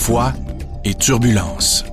foi et turbulence.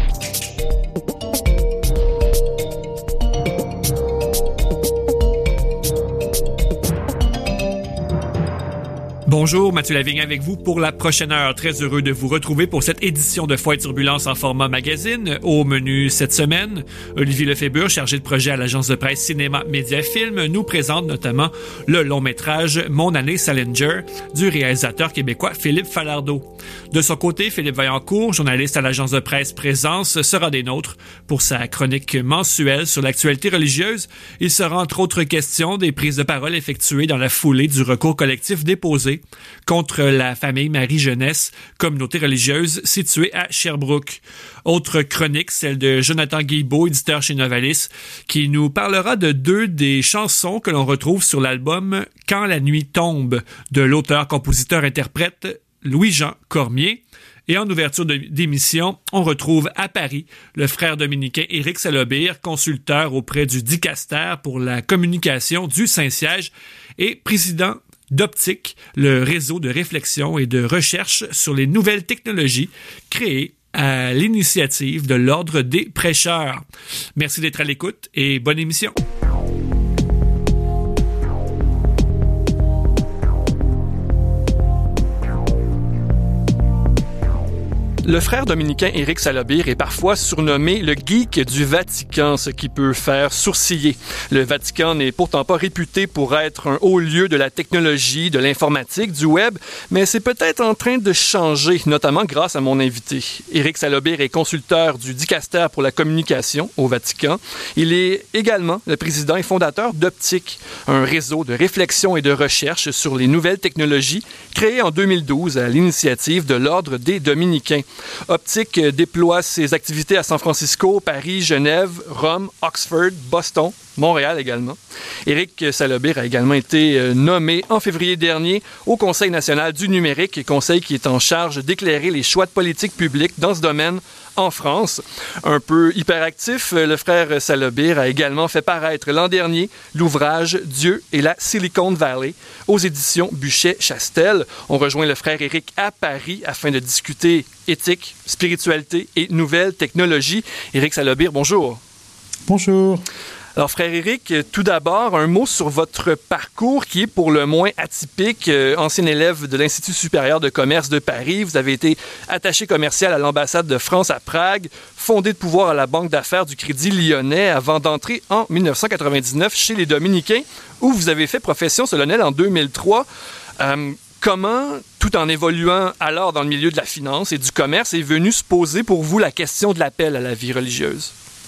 Bonjour, Mathieu Lavigne avec vous pour la prochaine heure. Très heureux de vous retrouver pour cette édition de Foi et Turbulence en format magazine. Au menu cette semaine, Olivier Lefébure, chargé de projet à l'agence de presse Cinéma Média Film, nous présente notamment le long-métrage Mon année Salinger du réalisateur québécois Philippe Falardeau. De son côté, Philippe Vaillancourt, journaliste à l'agence de presse Présence, sera des nôtres pour sa chronique mensuelle sur l'actualité religieuse. Il sera entre autres question des prises de parole effectuées dans la foulée du recours collectif déposé contre la famille Marie-Jeunesse, communauté religieuse située à Sherbrooke. Autre chronique, celle de Jonathan Guilbeault, éditeur chez Novalis, qui nous parlera de deux des chansons que l'on retrouve sur l'album Quand la nuit tombe de l'auteur-compositeur-interprète Louis-Jean Cormier. Et en ouverture d'émission, on retrouve à Paris le frère dominicain Éric Salobir, consulteur auprès du dicaster pour la communication du Saint-Siège et président d'Optique, le réseau de réflexion et de recherche sur les nouvelles technologies créé à l'initiative de l'Ordre des prêcheurs. Merci d'être à l'écoute et bonne émission. Le frère dominicain Éric Salobir est parfois surnommé le geek du Vatican, ce qui peut faire sourciller. Le Vatican n'est pourtant pas réputé pour être un haut lieu de la technologie, de l'informatique, du web, mais c'est peut-être en train de changer, notamment grâce à mon invité. Éric Salobir est consulteur du dicaster pour la communication au Vatican. Il est également le président et fondateur d'Optique, un réseau de réflexion et de recherche sur les nouvelles technologies créé en 2012 à l'initiative de l'Ordre des Dominicains. Optique déploie ses activités à San Francisco, Paris, Genève, Rome, Oxford, Boston, Montréal également. Éric Salobir a également été nommé en février dernier au Conseil national du numérique, conseil qui est en charge d'éclairer les choix de politique publique dans ce domaine en France. Un peu hyperactif, le frère Salobir a également fait paraître l'an dernier l'ouvrage Dieu et la Silicon Valley aux éditions Buchet-Chastel. On rejoint le frère Éric à Paris afin de discuter éthique, spiritualité et nouvelles technologies. Éric Salobir, bonjour. Bonjour. Alors, frère Éric, tout d'abord, un mot sur votre parcours qui est pour le moins atypique. Ancien élève de l'Institut supérieur de commerce de Paris, vous avez été attaché commercial à l'ambassade de France à Prague, fondé de pouvoir à la Banque d'affaires du Crédit Lyonnais avant d'entrer en 1999 chez les Dominicains, où vous avez fait profession solennelle en 2003. Comment, tout en évoluant alors dans le milieu de la finance et du commerce, est venue se poser pour vous la question de l'appel à la vie religieuse?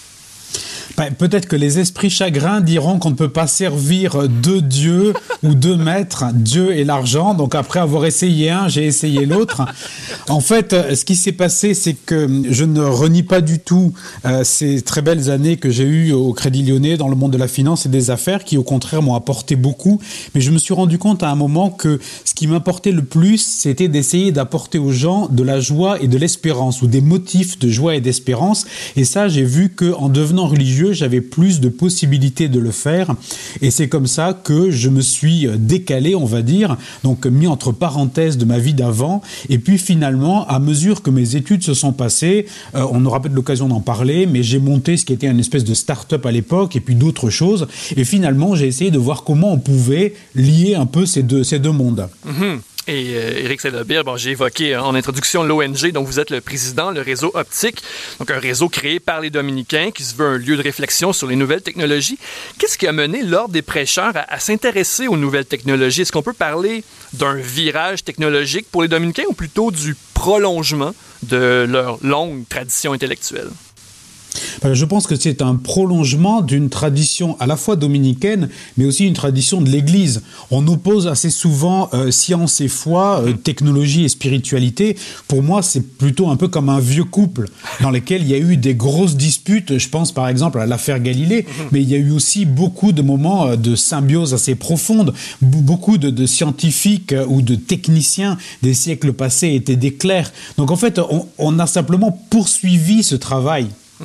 Peut-être que les esprits chagrins diront qu'on ne peut pas servir deux dieux ou deux maîtres, Dieu et l'argent. Donc après avoir essayé un, j'ai essayé l'autre. En fait, ce qui s'est passé, c'est que je ne renie pas du tout ces très belles années que j'ai eues au Crédit Lyonnais dans le monde de la finance et des affaires, qui au contraire m'ont apporté beaucoup. Mais je me suis rendu compte à un moment que ce qui m'importait le plus, c'était d'essayer d'apporter aux gens de la joie et de l'espérance, ou des motifs de joie et d'espérance. Et ça, j'ai vu qu'en devenant religieux, j'avais plus de possibilités de le faire, et c'est comme ça que je me suis décalé, on va dire, donc mis entre parenthèses de ma vie d'avant, et puis finalement, à mesure que mes études se sont passées, on aura peut-être l'occasion d'en parler, mais j'ai monté ce qui était une espèce de start-up à l'époque, et puis d'autres choses, et finalement, j'ai essayé de voir comment on pouvait lier un peu ces deux mondes. Mm-hmm. Et Éric Salobir, j'ai évoqué en introduction l'ONG dont vous êtes le président, le réseau Optique, donc un réseau créé par les Dominicains qui se veut un lieu de réflexion sur les nouvelles technologies. Qu'est-ce qui a mené l'Ordre des prêcheurs à s'intéresser aux nouvelles technologies? Est-ce qu'on peut parler d'un virage technologique pour les Dominicains ou plutôt du prolongement de leur longue tradition intellectuelle? Je pense que c'est un prolongement d'une tradition à la fois dominicaine, mais aussi une tradition de l'Église. On oppose assez souvent science et foi, technologie et spiritualité. Pour moi, c'est plutôt un peu comme un vieux couple dans lequel il y a eu des grosses disputes. Je pense par exemple à l'affaire Galilée, mais il y a eu aussi beaucoup de moments de symbiose assez profonde. Beaucoup de scientifiques ou de techniciens des siècles passés étaient des clercs. Donc en fait, on a simplement poursuivi ce travail. Mm-hmm.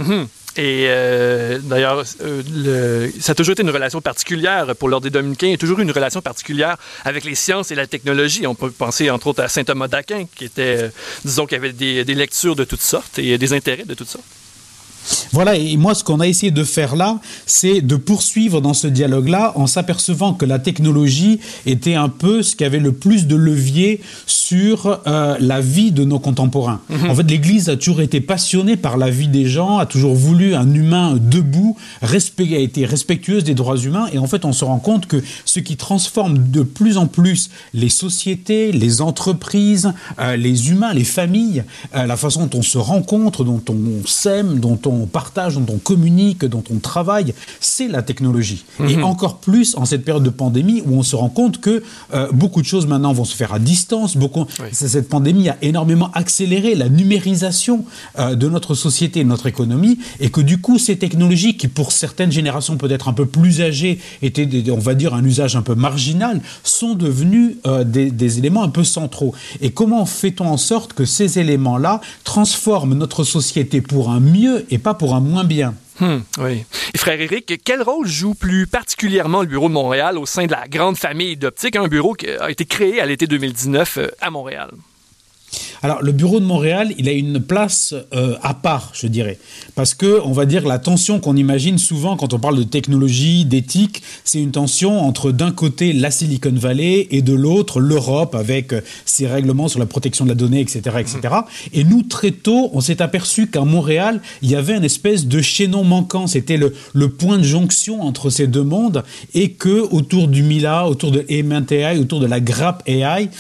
Et d'ailleurs, ça a toujours été une relation particulière pour l'ordre des Dominicains. Il y a toujours eu une relation particulière avec les sciences et la technologie. On peut penser entre autres à saint Thomas d'Aquin, qui était, disons, qui avait des lectures de toutes sortes et des intérêts de toutes sortes. Voilà, et moi, ce qu'on a essayé de faire là, c'est de poursuivre dans ce dialogue-là en s'apercevant que la technologie était un peu ce qui avait le plus de levier sur la vie de nos contemporains. En fait, l'Église a toujours été passionnée par la vie des gens, a toujours voulu un humain debout, a été respectueuse des droits humains, et en fait, on se rend compte que ce qui transforme de plus en plus les sociétés, les entreprises, les humains, les familles, la façon dont on se rencontre, dont on s'aime, dont on partage, dont on communique, dont on travaille, c'est la technologie. Et encore plus en cette période de pandémie où on se rend compte que beaucoup de choses maintenant vont se faire à distance. Cette pandémie a énormément accéléré la numérisation de notre société et de notre économie, et que du coup, ces technologies qui, pour certaines générations peut-être un peu plus âgées, étaient, on va dire, un usage un peu marginal, sont devenus des éléments un peu centraux. Et comment fait-on en sorte que ces éléments-là transforment notre société pour un mieux et pas pour un moins bien? Oui. Et frère Éric, quel rôle joue plus particulièrement le Bureau de Montréal au sein de la grande famille d'Optique, un bureau qui a été créé à l'été 2019 à Montréal? Alors, le Bureau de Montréal, il a une place à part, je dirais. Parce que, on va dire, la tension qu'on imagine souvent quand on parle de technologie, d'éthique, c'est une tension entre, d'un côté, la Silicon Valley et de l'autre, l'Europe, avec ses règlements sur la protection de la donnée, etc., etc. Et nous, très tôt, on s'est aperçu qu'à Montréal, il y avait une espèce de chaînon manquant. C'était le point de jonction entre ces deux mondes, et que autour du MILA, autour de AI, autour de la Grappe AI,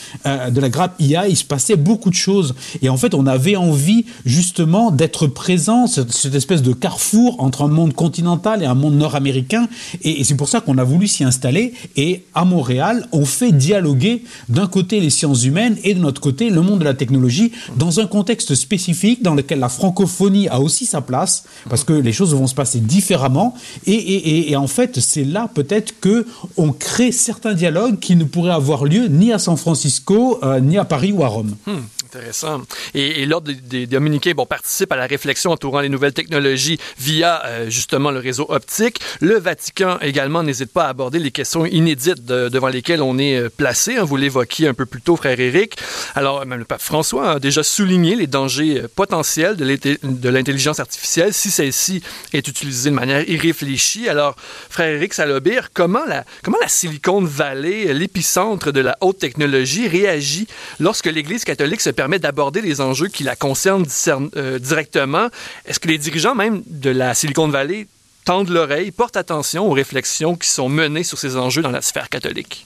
il se passait beaucoup de choses. Et en fait, on avait envie justement d'être présent, cette espèce de carrefour entre un monde continental et un monde nord-américain. Et c'est pour ça qu'on a voulu s'y installer. Et à Montréal, on fait dialoguer d'un côté les sciences humaines et de notre côté le monde de la technologie dans un contexte spécifique dans lequel la francophonie a aussi sa place, parce que les choses vont se passer différemment. Et en fait, c'est là peut-être qu'on crée certains dialogues qui ne pourraient avoir lieu ni à San Francisco, ni à Paris ou à Rome. Intéressant. Et l'Ordre des Dominicains participe à la réflexion entourant les nouvelles technologies via justement le réseau optique. Le Vatican également n'hésite pas à aborder les questions inédites devant lesquelles on est placé. Vous l'évoquiez un peu plus tôt, frère Éric. Alors, même le pape François a déjà souligné les dangers potentiels de l'intelligence artificielle si celle-ci est utilisée de manière irréfléchie. Alors, frère Éric Salobir, comment la Silicon Valley, l'épicentre de la haute technologie, réagit lorsque l'Église catholique se permet d'aborder les enjeux qui la concernent directement? Est-ce que les dirigeants même de la Silicon Valley tendent l'oreille, portent attention aux réflexions qui sont menées sur ces enjeux dans la sphère catholique?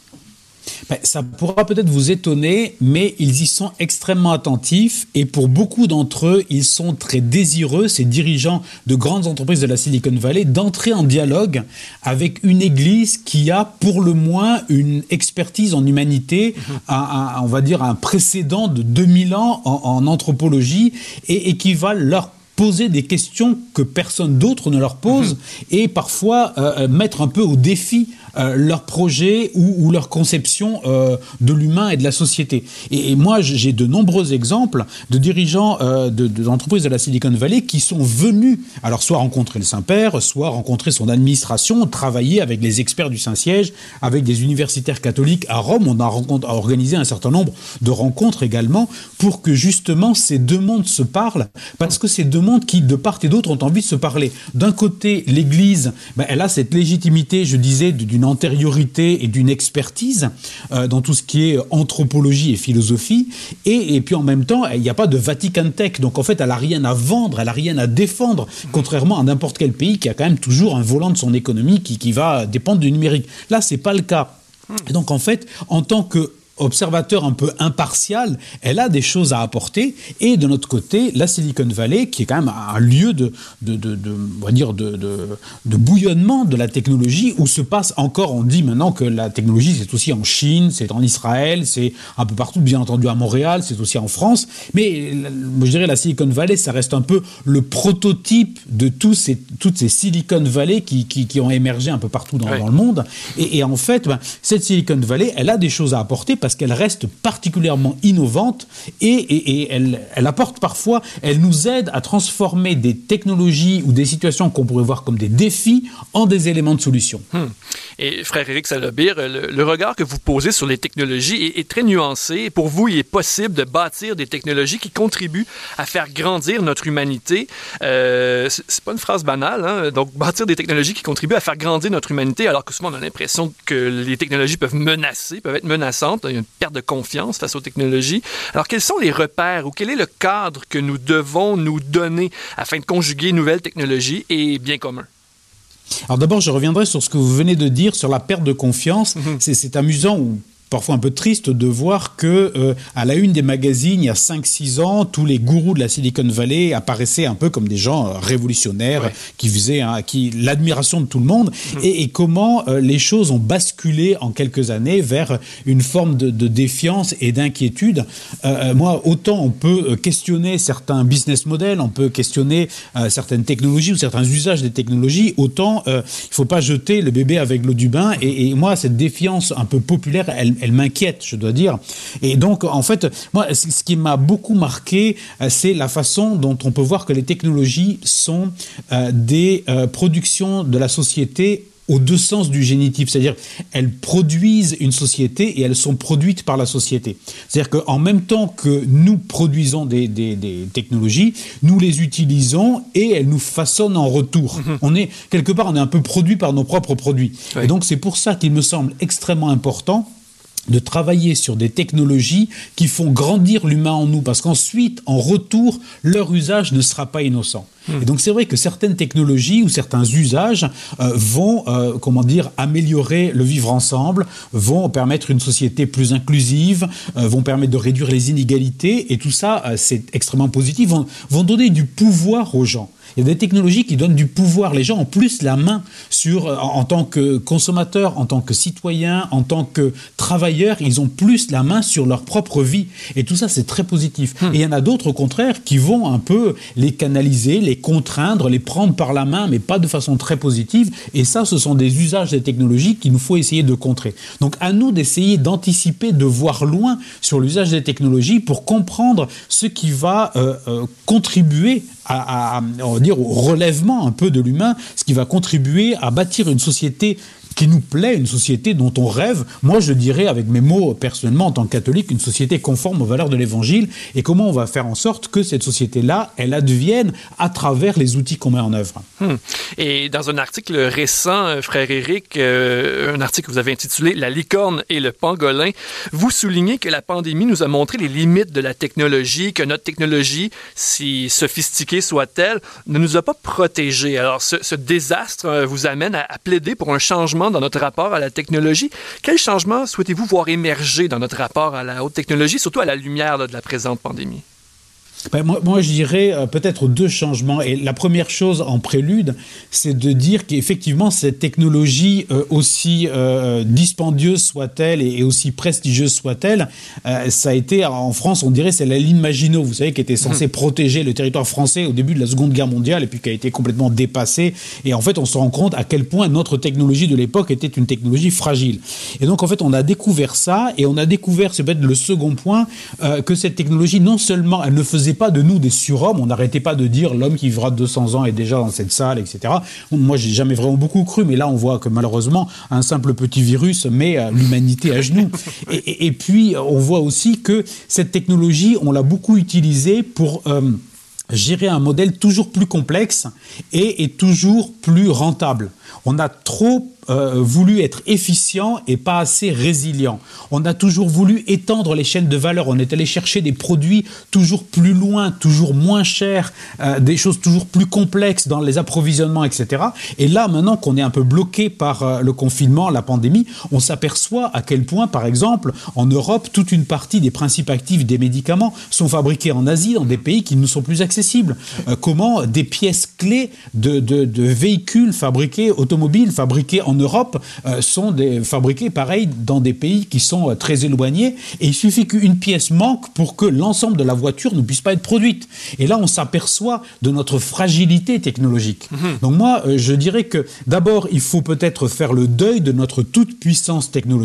Ça pourra peut-être vous étonner, mais ils y sont extrêmement attentifs, et pour beaucoup d'entre eux, ils sont très désireux, ces dirigeants de grandes entreprises de la Silicon Valley, d'entrer en dialogue avec une église qui a pour le moins une expertise en humanité, on va dire un précédent de 2000 ans en anthropologie, et qui va leur poser des questions que personne d'autre ne leur pose, et parfois mettre un peu au défi leur projet ou leur conception de l'humain et de la société. Et moi, j'ai de nombreux exemples de dirigeants d'entreprises de la Silicon Valley qui sont venus, alors soit rencontrer le Saint-Père, soit rencontrer son administration, travailler avec les experts du Saint-Siège, avec des universitaires catholiques à Rome. On a organisé un certain nombre de rencontres également pour que justement ces deux mondes se parlent, parce que ces deux mondes qui, de part et d'autre, ont envie de se parler. D'un côté, l'Église, elle a cette légitimité, je disais, d'une antériorité et d'une expertise dans tout ce qui est anthropologie et philosophie, et puis en même temps, il n'y a pas de Vatican Tech, donc en fait, elle n'a rien à vendre, elle n'a rien à défendre, contrairement à n'importe quel pays qui a quand même toujours un volant de son économie qui va dépendre du numérique. Là, c'est pas le cas. Et donc en fait, en tant que observateur un peu impartial, elle a des choses à apporter. Et de notre côté, la Silicon Valley, qui est quand même un lieu de bouillonnement de la technologie, où se passe encore, on dit maintenant que la technologie, c'est aussi en Chine, c'est en Israël, c'est un peu partout, bien entendu à Montréal, c'est aussi en France. Mais je dirais la Silicon Valley, ça reste un peu le prototype de toutes ces Silicon Valley qui ont émergé un peu partout dans le monde. Et en fait, cette Silicon Valley, elle a des choses à apporter, parce qu'elle reste particulièrement innovante et elle apporte parfois, elle nous aide à transformer des technologies ou des situations qu'on pourrait voir comme des défis en des éléments de solution. Et frère Éric Salobir, le regard que vous posez sur les technologies est très nuancé. Pour vous, il est possible de bâtir des technologies qui contribuent à faire grandir notre humanité. C'est pas une phrase banale, hein? Donc bâtir des technologies qui contribuent à faire grandir notre humanité, alors que souvent on a l'impression que les technologies peuvent être menaçantes. Il y a une perte de confiance face aux technologies. Alors quels sont les repères ou quel est le cadre que nous devons nous donner afin de conjuguer nouvelles technologies et biens communs? Alors d'abord, je reviendrai sur ce que vous venez de dire sur la perte de confiance. C'est amusant ou parfois un peu triste de voir que à la une des magazines, il y a 5-6 ans, tous les gourous de la Silicon Valley apparaissaient un peu comme des gens révolutionnaires qui faisaient l'admiration de tout le monde et comment les choses ont basculé en quelques années vers une forme de défiance et d'inquiétude. Moi, autant on peut questionner certains business models, on peut questionner certaines technologies ou certains usages des technologies, autant il ne faut pas jeter le bébé avec l'eau du bain. Et moi, cette défiance un peu populaire, elle m'inquiète, je dois dire. Et donc, en fait, moi, ce qui m'a beaucoup marqué, c'est la façon dont on peut voir que les technologies sont des productions de la société aux deux sens du génitif, c'est-à-dire elles produisent une société et elles sont produites par la société. C'est-à-dire qu'en même temps que nous produisons des technologies, nous les utilisons et elles nous façonnent en retour. On est un peu produit par nos propres produits. Et donc c'est pour ça qu'il me semble extrêmement important de travailler sur des technologies qui font grandir l'humain en nous, parce qu'ensuite, en retour, leur usage ne sera pas innocent. Et donc c'est vrai que certaines technologies ou certains usages vont, améliorer le vivre ensemble, vont permettre une société plus inclusive, vont permettre de réduire les inégalités, et tout ça, c'est extrêmement positif, vont donner du pouvoir aux gens. Il y a des technologies qui donnent du pouvoir. Les gens ont plus la main en tant que consommateurs, en tant que citoyens, en tant que travailleurs, ils ont plus la main sur leur propre vie. Et tout ça, c'est très positif. Et il y en a d'autres, au contraire, qui vont un peu les canaliser, les contraindre, les prendre par la main, mais pas de façon très positive. Et ça, ce sont des usages des technologies qu'il nous faut essayer de contrer. Donc, à nous d'essayer d'anticiper, de voir loin sur l'usage des technologies pour comprendre ce qui va contribuer au relèvement un peu de l'humain, ce qui va contribuer à bâtir une société qui nous plaît, une société dont on rêve. Moi, je dirais, avec mes mots personnellement en tant que catholique, une société conforme aux valeurs de l'Évangile. Et comment on va faire en sorte que cette société-là, elle advienne à travers les outils qu'on met en œuvre. Et dans un article récent, frère Éric, un article que vous avez intitulé « La licorne et le pangolin », vous soulignez que la pandémie nous a montré les limites de la technologie, que notre technologie, si sophistiquée soit-elle, ne nous a pas protégés. Alors, ce désastre vous amène à plaider pour un changement dans notre rapport à la technologie. Quel changement souhaitez-vous voir émerger dans notre rapport à la haute technologie, surtout à la lumière de la présente pandémie? Moi, je dirais peut-être 2 changements. Et la première chose en prélude, c'est de dire qu'effectivement, cette technologie, aussi dispendieuse soit-elle et aussi prestigieuse soit-elle, ça a été, en France, on dirait, c'est la ligne Maginot, vous savez, qui était censée protéger le territoire français au début de la Seconde Guerre mondiale et puis qui a été complètement dépassée. Et en fait, on se rend compte à quel point notre technologie de l'époque était une technologie fragile. Et donc, en fait, on a découvert ça et on a découvert, c'est peut-être le second point, que cette technologie, non seulement, elle ne faisait pas de nous des surhommes, on n'arrêtait pas de dire l'homme qui vivra 200 ans est déjà dans cette salle, etc. Moi, j'ai jamais vraiment beaucoup cru, mais là, on voit que malheureusement, un simple petit virus met l'humanité à genoux. Et puis, on voit aussi que cette technologie, on l'a beaucoup utilisée pour gérer un modèle toujours plus complexe et toujours plus rentable. On a trop voulu être efficient et pas assez résilient. On a toujours voulu étendre les chaînes de valeur. On est allé chercher des produits toujours plus loin, toujours moins chers, des choses toujours plus complexes dans les approvisionnements, etc. Et là, maintenant qu'on est un peu bloqué par le confinement, la pandémie, on s'aperçoit à quel point, par exemple, en Europe, toute une partie des principes actifs des médicaments sont fabriqués en Asie, dans des pays qui nous sont plus accessibles. Comment des pièces clés de véhicules automobiles fabriqués en Europe sont fabriqués pareil dans des pays qui sont très éloignés, et il suffit qu'une pièce manque pour que l'ensemble de la voiture ne puisse pas être produite. Et là, on s'aperçoit de notre fragilité technologique. Donc moi, je dirais que d'abord, il faut peut-être faire le deuil de notre toute-puissance technologique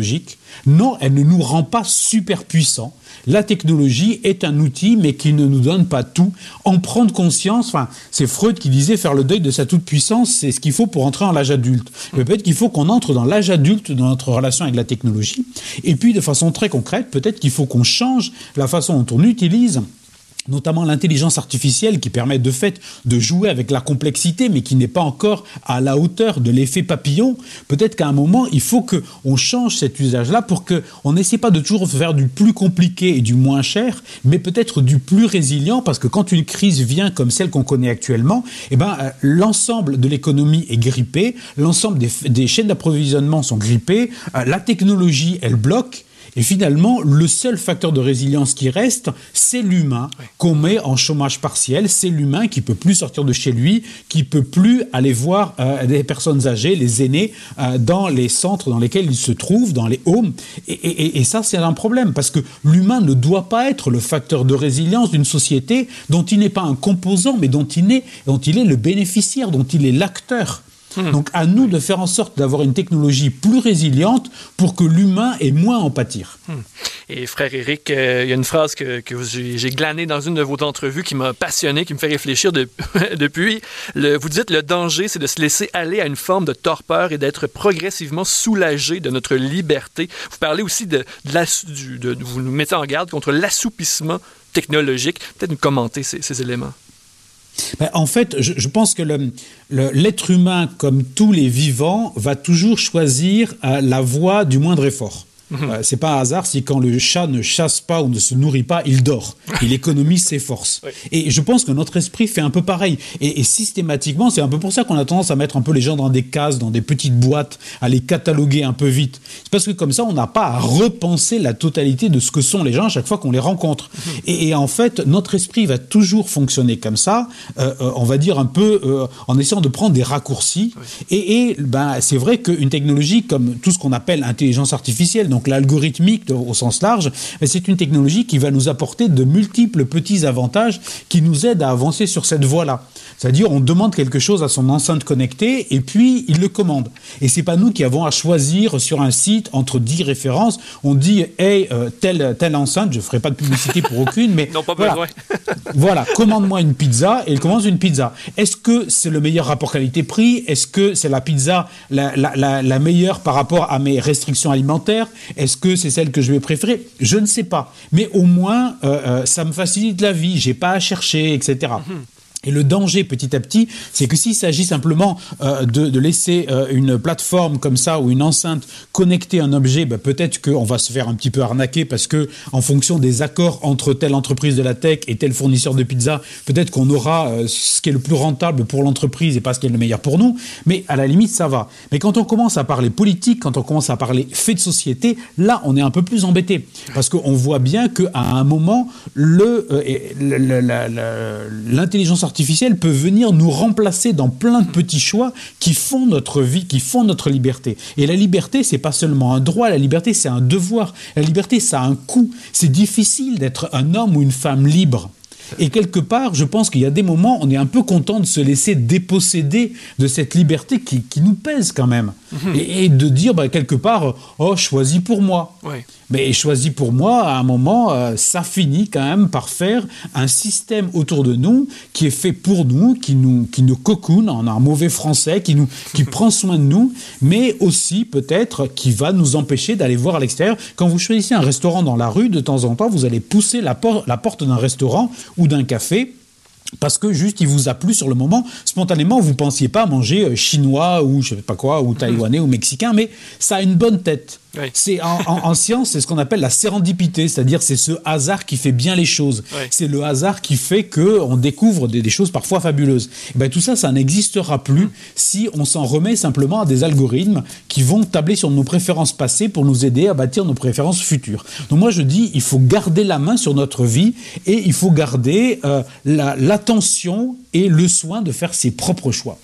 Non, elle ne nous rend pas super puissants. La technologie est un outil, mais qui ne nous donne pas tout. En prendre conscience, c'est Freud qui disait faire le deuil de sa toute-puissance, c'est ce qu'il faut pour entrer dans l'âge adulte. Peut-être qu'il faut qu'on entre dans l'âge adulte dans notre relation avec la technologie. Et puis, de façon très concrète, peut-être qu'il faut qu'on change la façon dont on utilise notamment l'intelligence artificielle qui permet de fait de jouer avec la complexité, mais qui n'est pas encore à la hauteur de l'effet papillon. Peut-être qu'à un moment, il faut qu'on change cet usage-là pour qu'on n'essaie pas de toujours faire du plus compliqué et du moins cher, mais peut-être du plus résilient, parce que quand une crise vient comme celle qu'on connaît actuellement, l'ensemble de l'économie est grippé, l'ensemble des chaînes d'approvisionnement sont grippées, la technologie, elle bloque. Et finalement, le seul facteur de résilience qui reste, c'est l'humain qu'on met en chômage partiel. C'est l'humain qui peut plus sortir de chez lui, qui peut plus aller voir des personnes âgées, les aînés, dans les centres dans lesquels ils se trouvent, dans les homes. Et ça, c'est un problème, parce que l'humain ne doit pas être le facteur de résilience d'une société dont il n'est pas un composant, mais dont il est le bénéficiaire, dont il est l'acteur. Donc à nous de faire en sorte d'avoir une technologie plus résiliente pour que l'humain ait moins à en pâtir. Et frère Éric, il y a une phrase que j'ai glanée dans une de vos entrevues qui m'a passionné, qui me fait réfléchir depuis. Vous dites, le danger, c'est de se laisser aller à une forme de torpeur et d'être progressivement soulagé de notre liberté. Vous parlez aussi vous nous mettez en garde contre l'assoupissement technologique. Peut-être nous commenter ces éléments. En fait, je pense que l'être humain, comme tous les vivants, va toujours choisir la voie du moindre effort. C'est pas un hasard si quand le chat ne chasse pas ou ne se nourrit pas, il dort. Il économise ses forces. Oui. Et je pense que notre esprit fait un peu pareil. Et systématiquement, c'est un peu pour ça qu'on a tendance à mettre un peu les gens dans des cases, dans des petites boîtes, à les cataloguer un peu vite. C'est parce que comme ça, on n'a pas à repenser la totalité de ce que sont les gens à chaque fois qu'on les rencontre. Et en fait, notre esprit va toujours fonctionner comme ça, on va dire un peu en essayant de prendre des raccourcis. Oui. Et c'est vrai qu'une technologie comme tout ce qu'on appelle intelligence artificielle, donc l'algorithmique au sens large, c'est une technologie qui va nous apporter de multiples petits avantages qui nous aident à avancer sur cette voie-là. C'est-à-dire, on demande quelque chose à son enceinte connectée et puis il le commande. Et c'est pas nous qui avons à choisir sur un site entre 10 références. On dit, hey, telle enceinte, je ferai pas de publicité pour aucune, mais non, pas besoin. Voilà, commande-moi une pizza et il commande une pizza. Est-ce que c'est le meilleur rapport qualité-prix? Est-ce que c'est la pizza la meilleure par rapport à mes restrictions alimentaires? Est-ce que c'est celle que je vais préférer? Je ne sais pas. Mais au moins, ça me facilite la vie. J'ai pas à chercher, etc. Et le danger, petit à petit, c'est que s'il s'agit simplement de laisser une plateforme comme ça ou une enceinte connecter un objet, peut-être qu'on va se faire un petit peu arnaquer parce que, en fonction des accords entre telle entreprise de la tech et tel fournisseur de pizza, peut-être qu'on aura ce qui est le plus rentable pour l'entreprise et pas ce qui est le meilleur pour nous. Mais à la limite, ça va. Mais quand on commence à parler politique, quand on commence à parler faits de société, là, on est un peu plus embêté. Parce qu'on voit bien qu'à un moment, l'intelligence artificielle peut venir nous remplacer dans plein de petits choix qui font notre vie, qui font notre liberté. Et la liberté, c'est pas seulement un droit, la liberté, c'est un devoir. La liberté, ça a un coût. C'est difficile d'être un homme ou une femme libre. Et quelque part, je pense qu'il y a des moments, on est un peu content de se laisser déposséder de cette liberté qui nous pèse quand même. Et de dire, quelque part, choisis pour moi. Oui. Mais choisis pour moi, à un moment, ça finit quand même par faire un système autour de nous qui est fait pour nous, qui nous cocoon, en un mauvais français, qui prend soin de nous, mais aussi peut-être qui va nous empêcher d'aller voir à l'extérieur. Quand vous choisissez un restaurant dans la rue, de temps en temps, vous allez pousser la porte d'un restaurant ou d'un café, parce que juste il vous a plu sur le moment, spontanément vous pensiez pas manger chinois ou je sais pas quoi, ou taïwanais ou mexicain, mais ça a une bonne tête. Oui. C'est en science, c'est ce qu'on appelle la sérendipité, c'est-à-dire c'est ce hasard qui fait bien les choses. Oui. C'est le hasard qui fait qu'on découvre des choses parfois fabuleuses. Et tout ça, ça n'existera plus si on s'en remet simplement à des algorithmes qui vont tabler sur nos préférences passées pour nous aider à bâtir nos préférences futures. Donc moi je dis, il faut garder la main sur notre vie et il faut garder l'attention et le soin de faire ses propres choix.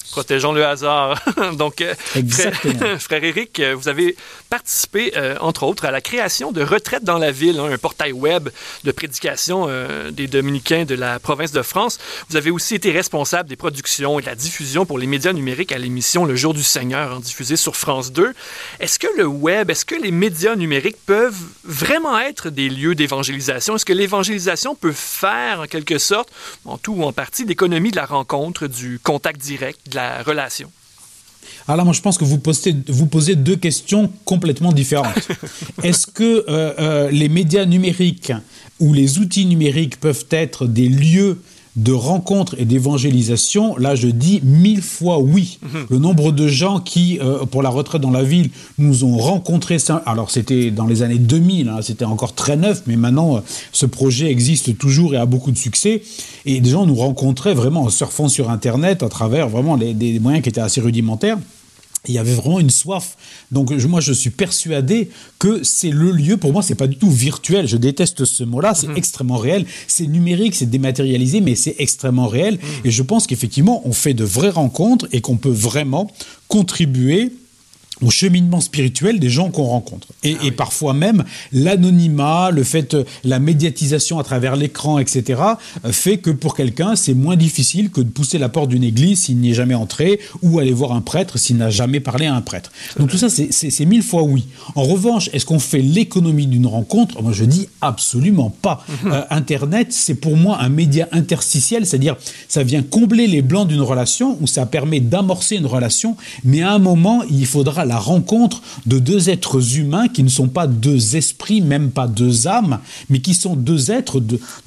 Protégeons le hasard. Donc, Exactement. frère Éric, vous avez participé, entre autres, à la création de Retraite dans la ville, un portail web de prédication des dominicains de la province de France. Vous avez aussi été responsable des productions et de la diffusion pour les médias numériques à l'émission Le Jour du Seigneur, diffusée sur France 2. Est-ce que le web, est-ce que les médias numériques peuvent vraiment être des lieux d'évangélisation? Est-ce que l'évangélisation peut faire, en quelque sorte, en tout ou en partie, l'économie de la rencontre, du contact direct, de la relation? Alors moi, je pense que vous posez deux questions complètement différentes. Est-ce que les médias numériques ou les outils numériques peuvent être des lieux de rencontre et d'évangélisation? Là, je dis 1000 fois oui. Le nombre de gens qui, pour la retraite dans la ville, nous ont rencontrés, alors c'était dans les années 2000, c'était encore très neuf, mais maintenant, ce projet existe toujours et a beaucoup de succès. Et des gens nous rencontraient vraiment en surfant sur Internet à travers vraiment des moyens qui étaient assez rudimentaires. Il y avait vraiment une soif. Donc moi, je suis persuadé que c'est le lieu. Pour moi, c'est pas du tout virtuel. Je déteste ce mot-là. C'est extrêmement réel. C'est numérique, c'est dématérialisé, mais c'est extrêmement réel. Et je pense qu'effectivement, on fait de vraies rencontres et qu'on peut vraiment contribuer au cheminement spirituel des gens qu'on rencontre. Et parfois même, l'anonymat, le fait, la médiatisation à travers l'écran, etc., fait que pour quelqu'un, c'est moins difficile que de pousser la porte d'une église s'il n'y est jamais entré, ou aller voir un prêtre s'il n'a jamais parlé à un prêtre. Donc tout ça, c'est 1000 fois oui. En revanche, est-ce qu'on fait l'économie d'une rencontre? Moi, je dis absolument pas. Internet, c'est pour moi un média interstitiel, c'est-à-dire ça vient combler les blancs d'une relation, ou ça permet d'amorcer une relation, mais à un moment, il faudra la rencontre de deux êtres humains qui ne sont pas deux esprits, même pas deux âmes, mais qui sont deux êtres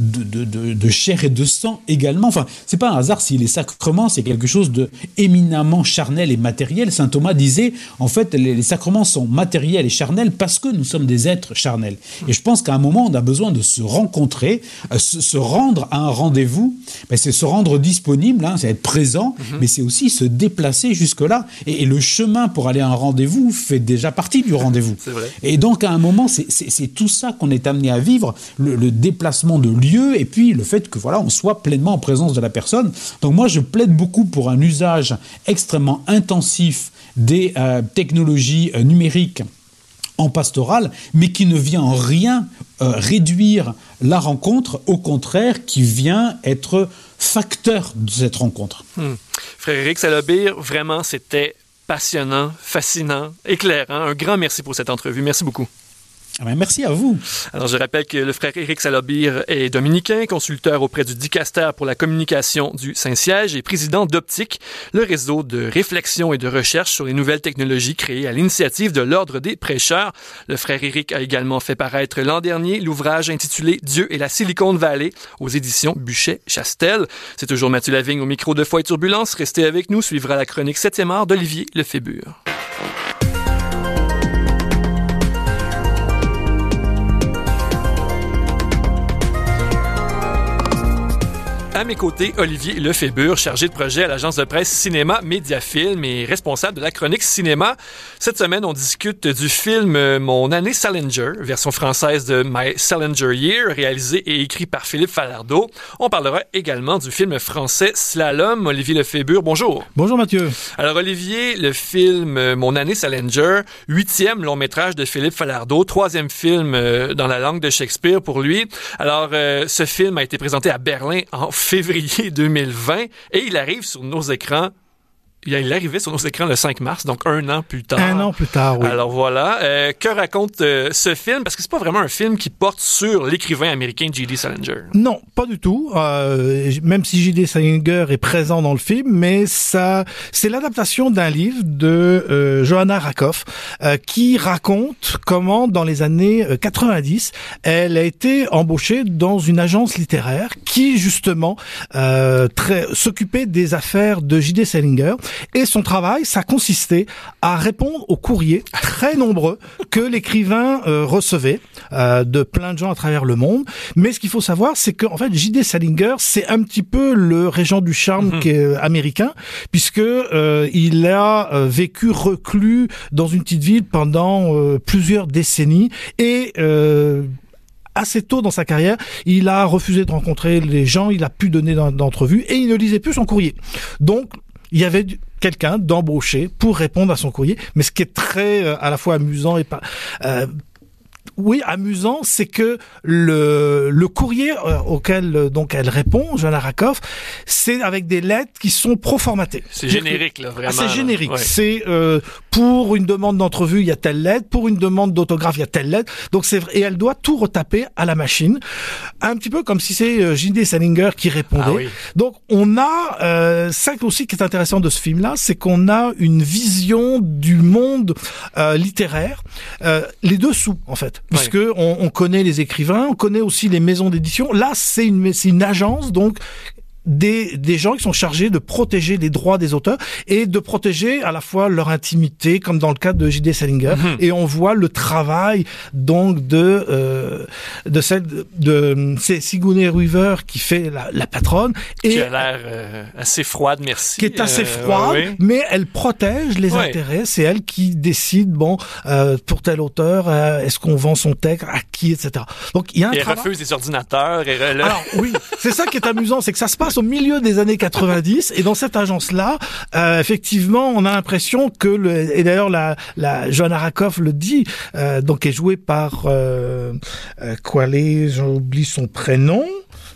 de chair et de sang également. Enfin, c'est pas un hasard si les sacrements, c'est quelque chose de éminemment charnel et matériel. Saint Thomas disait, en fait, les sacrements sont matériels et charnels parce que nous sommes des êtres charnels. Et je pense qu'à un moment, on a besoin de se rencontrer, se rendre à un rendez-vous. Ben, c'est se rendre disponible, c'est être présent, mais c'est aussi se déplacer jusque-là. Et le chemin pour aller à un rendez-vous fait déjà partie du rendez-vous. C'est vrai. Et donc, à un moment, c'est tout ça qu'on est amené à vivre, le déplacement de lieu, et puis le fait que voilà, on soit pleinement en présence de la personne. Donc moi, je plaide beaucoup pour un usage extrêmement intensif des technologies numériques en pastoral, mais qui ne vient en rien réduire la rencontre, au contraire, qui vient être facteur de cette rencontre. Frère Éric Salobir, vraiment, c'était passionnant, fascinant, éclairant. Un grand merci pour cette entrevue. Merci beaucoup. Merci à vous. Alors, je rappelle que le frère Éric Salobir est dominicain, consulteur auprès du dicaster pour la communication du Saint-Siège et président d'Optique, le réseau de réflexion et de recherche sur les nouvelles technologies créées à l'initiative de l'Ordre des prêcheurs. Le frère Éric a également fait paraître l'an dernier l'ouvrage intitulé « Dieu et la Silicon Valley » aux éditions Buchet-Chastel. C'est toujours Mathieu Lavigne au micro de Foi et Turbulence. Restez avec nous, suivra la chronique 7e art d'Olivier Lefébure. À mes côtés, Olivier Lefébure, chargé de projet à l'agence de presse Cinéma Mediafilm et responsable de la chronique cinéma. Cette semaine, on discute du film Mon année Salinger, version française de My Salinger Year, réalisé et écrit par Philippe Falardeau. On parlera également du film français Slalom. Olivier Lefébure, bonjour. Bonjour Mathieu. Alors Olivier, le film Mon année Salinger, 8e long métrage de Philippe Falardeau, 3e film dans la langue de Shakespeare pour lui. Alors ce film a été présenté à Berlin en février 2020 et il arrive sur nos écrans. Il arrivait sur nos écrans le 5 mars, donc un an plus tard. Un an plus tard, oui. Alors voilà. Que raconte ce film? Parce que c'est pas vraiment un film qui porte sur l'écrivain américain J.D. Salinger. Non, pas du tout. Même si J.D. Salinger est présent dans le film, mais ça, c'est l'adaptation d'un livre de Johanna Rakoff qui raconte comment, dans les années 90, elle a été embauchée dans une agence littéraire qui, justement, s'occupait des affaires de J.D. Salinger. Et son travail, ça consistait à répondre aux courriers très nombreux que l'écrivain recevait de plein de gens à travers le monde. Mais ce qu'il faut savoir, c'est que en fait, J.D. Salinger, c'est un petit peu le régent du charme américain, puisque il a vécu reclus dans une petite ville pendant plusieurs décennies et assez tôt dans sa carrière, il a refusé de rencontrer les gens, il a pu donner d'entrevues et il ne lisait plus son courrier. Donc, il y avait quelqu'un d'embauché pour répondre à son courrier. Mais ce qui est très à la fois amusant et pas amusant, c'est que le courrier auquel donc elle répond, Joanna Rakoff, c'est avec des lettres qui sont pro-formatées. C'est générique, là, vraiment. C'est générique. Ouais. C'est pour une demande d'entrevue, il y a telle lettre, pour une demande d'autographe, il y a telle lettre. Donc c'est vrai, et elle doit tout retaper à la machine, un petit peu comme si c'est J.D. Salinger qui répondait. Ah oui. Donc on a ça aussi qui est intéressant de ce film-là, c'est qu'on a une vision du monde littéraire, les dessous en fait, puisque on connaît les écrivains, on connaît aussi les maisons d'édition. Là, c'est une agence donc des gens qui sont chargés de protéger les droits des auteurs et de protéger à la fois leur intimité, comme dans le cas de J.D. Salinger. Et on voit le travail donc de c'est Sigourney Weaver qui fait la patronne et qui a l'air assez froide, merci. Qui est assez froide, mais elle protège les intérêts. C'est elle qui décide pour tel auteur, est-ce qu'on vend son texte à qui, etc. Donc il y a un travail. Elle refuse les ordinateurs. Alors oui, c'est ça qui est amusant, c'est que ça se passe au milieu des années 90 et dans cette agence-là, effectivement, on a l'impression que et d'ailleurs la Joanna Rakoff le dit, donc est jouée par j'oublie son prénom.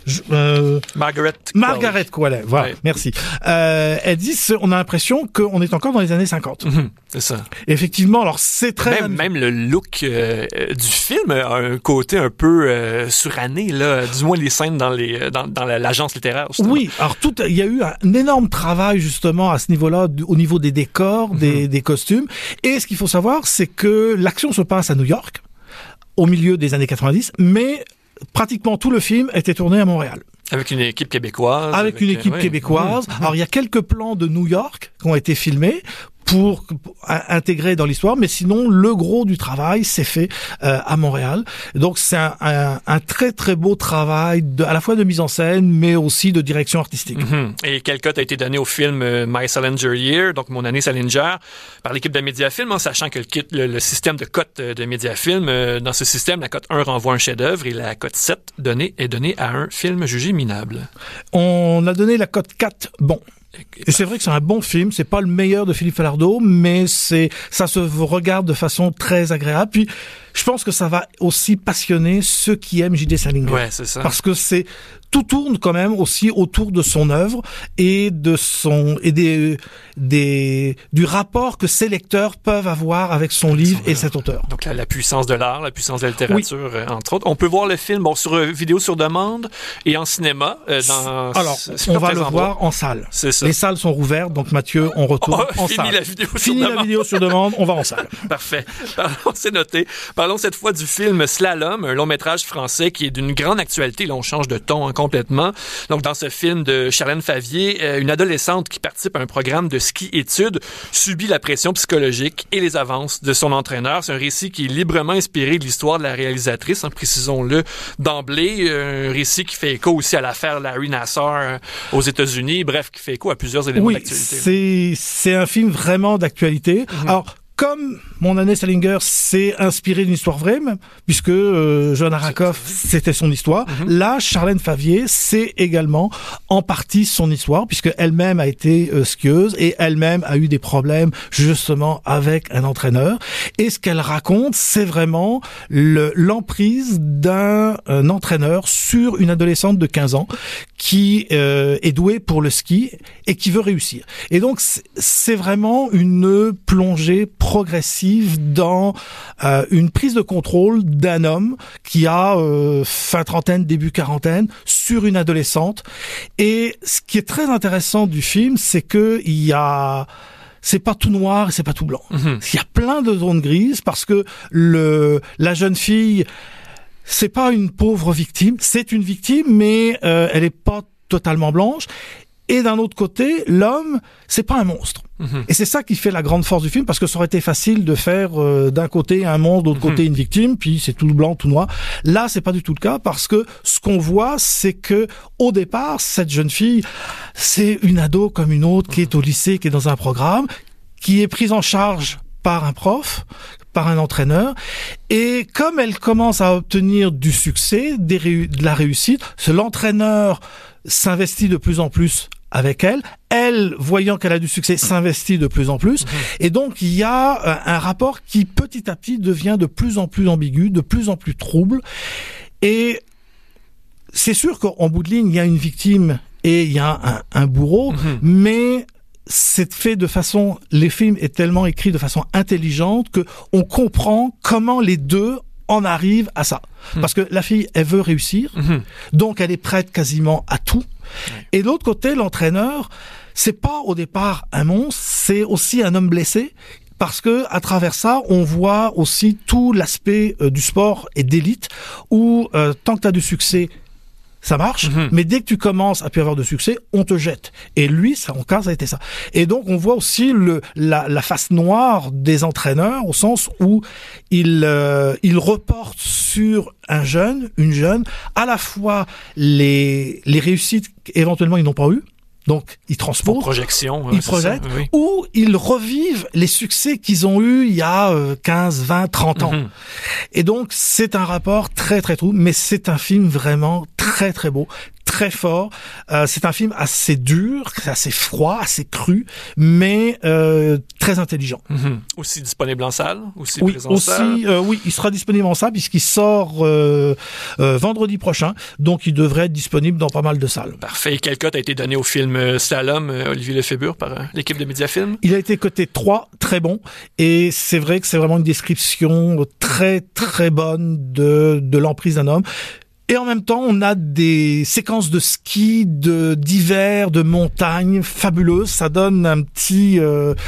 Margaret Qualley, voilà, merci. Elle dit, on a l'impression qu'on est encore dans les années 50. C'est ça. Effectivement, alors c'est très... Même le look du film a un côté un peu suranné, là, du moins les scènes dans l'agence littéraire. Justement. Oui, alors il y a eu un énorme travail justement à ce niveau-là, au niveau des décors, des costumes. Et ce qu'il faut savoir, c'est que l'action se passe à New York, au milieu des années 90, mais pratiquement tout le film était tourné à Montréal. Avec une équipe québécoise. Avec une équipe québécoise. Alors, il y a quelques plans de New York qui ont été filmés pour intégrer dans l'histoire, mais sinon, le gros du travail s'est fait à Montréal. Donc, c'est un très, très beau travail à la fois de mise en scène, mais aussi de direction artistique. Et quel cote a été donné au film My Salinger Year, donc Mon année Salinger, par l'équipe de Mediafilm, en sachant que le système de cote de Mediafilm, dans ce système, la cote 1 renvoie un chef-d'œuvre et la cote 7 est donnée à un film jugé minable. On a donné la cote 4 bon. Et c'est vrai que c'est un bon film, c'est pas le meilleur de Philippe Falardeau, mais ça se regarde de façon très agréable. Puis je pense que ça va aussi passionner ceux qui aiment J.D. Salinger. Ouais, c'est ça. Parce que tout tourne quand même aussi autour de son œuvre et du rapport que ses lecteurs peuvent avoir avec son livre et cet auteur. Donc la puissance de l'art, la puissance de la littérature, entre autres. On peut voir le film sur vidéo sur demande et en cinéma. Alors, on va le voir en salle. C'est ça. Les salles sont rouvertes, donc Mathieu, on retourne en salle. Fini la vidéo sur demande, on va en salle. Parfait. C'est noté. Parlons cette fois du film Slalom, un long métrage français qui est d'une grande actualité. Là, on change de ton complètement. Donc, dans ce film de Charlène Favier, une adolescente qui participe à un programme de ski-études subit la pression psychologique et les avances de son entraîneur. C'est un récit qui est librement inspiré de l'histoire de la réalisatrice, précisons-le d'emblée. Un récit qui fait écho aussi à l'affaire Larry Nassar aux États-Unis. Bref, qui fait écho à plusieurs éléments d'actualité. C'est un film vraiment d'actualité. Alors, comme Mon année Salinger s'est inspiré d'une histoire vraie, puisque Joanna Rakoff, c'était son histoire. Là, Charlène Favier, c'est également en partie son histoire, puisque elle-même a été skieuse et elle-même a eu des problèmes justement avec un entraîneur. Et ce qu'elle raconte, c'est vraiment l'emprise d'un entraîneur sur une adolescente de 15 ans qui est douée pour le ski et qui veut réussir. Et donc, c'est vraiment une plongée progressive dans une prise de contrôle d'un homme qui a fin trentaine, début quarantaine, sur une adolescente. Et ce qui est très intéressant du film, c'est que c'est pas tout noir et c'est pas tout blanc. Il y a plein de zones grises parce que la jeune fille, c'est pas une pauvre victime, c'est une victime, mais elle est pas totalement blanche. Et d'un autre côté, l'homme, c'est pas un monstre. Et c'est ça qui fait la grande force du film, parce que ça aurait été facile de faire d'un côté un monstre, de l'autre côté une victime, puis c'est tout blanc, tout noir. Là, c'est pas du tout le cas, parce que ce qu'on voit, c'est que au départ, cette jeune fille, c'est une ado comme une autre, qui est au lycée, qui est dans un programme, qui est prise en charge par un prof, par un entraîneur, et comme elle commence à obtenir du succès, de la réussite, l'entraîneur s'investit de plus en plus avec elle. Elle, voyant qu'elle a du succès, s'investit de plus en plus. Et donc, il y a un rapport qui, petit à petit, devient de plus en plus ambigu, de plus en plus trouble. Et c'est sûr qu'en bout de ligne, il y a une victime et il y a un bourreau, mais c'est fait de façon... Les films est tellement écrit de façon intelligente que on comprend comment les deux en arrivent à ça. Parce que la fille, elle veut réussir, donc elle est prête quasiment à tout. Et de l'autre côté, l'entraîneur, c'est pas au départ un monstre, c'est aussi un homme blessé, parce que à travers ça, on voit aussi tout l'aspect du sport et d'élite, où tant que tu as du succès, ça marche, mais dès que tu commences à plus avoir de succès, on te jette. Et lui, son cas, ça a été ça. Et donc, on voit aussi la face noire des entraîneurs, au sens où il reporte sur une jeune, à la fois les réussites qu'éventuellement ils n'ont pas eues, donc, ils transposent. Ils projettent. Oui. Ou ils revivent les succès qu'ils ont eus il y a 15, 20, 30 ans. Et donc, c'est un rapport très, très trou, mais c'est un film vraiment très, très beau, très fort. C'est un film assez dur, assez froid, assez cru, mais très intelligent. Aussi disponible en salle? Aussi oui, présent en salle? Oui, il sera disponible en salle puisqu'il sort vendredi prochain, donc il devrait être disponible dans pas mal de salles. Parfait. Et quelle cote a été donnée au film Slalom, Olivier Lefébure, par l'équipe de Mediafilm? Il a été coté 3, très bon, et c'est vrai que c'est vraiment une description très, très bonne de l'emprise d'un homme. Et en même temps, on a des séquences de ski, d'hiver, de montagne fabuleuses. Ça donne un petit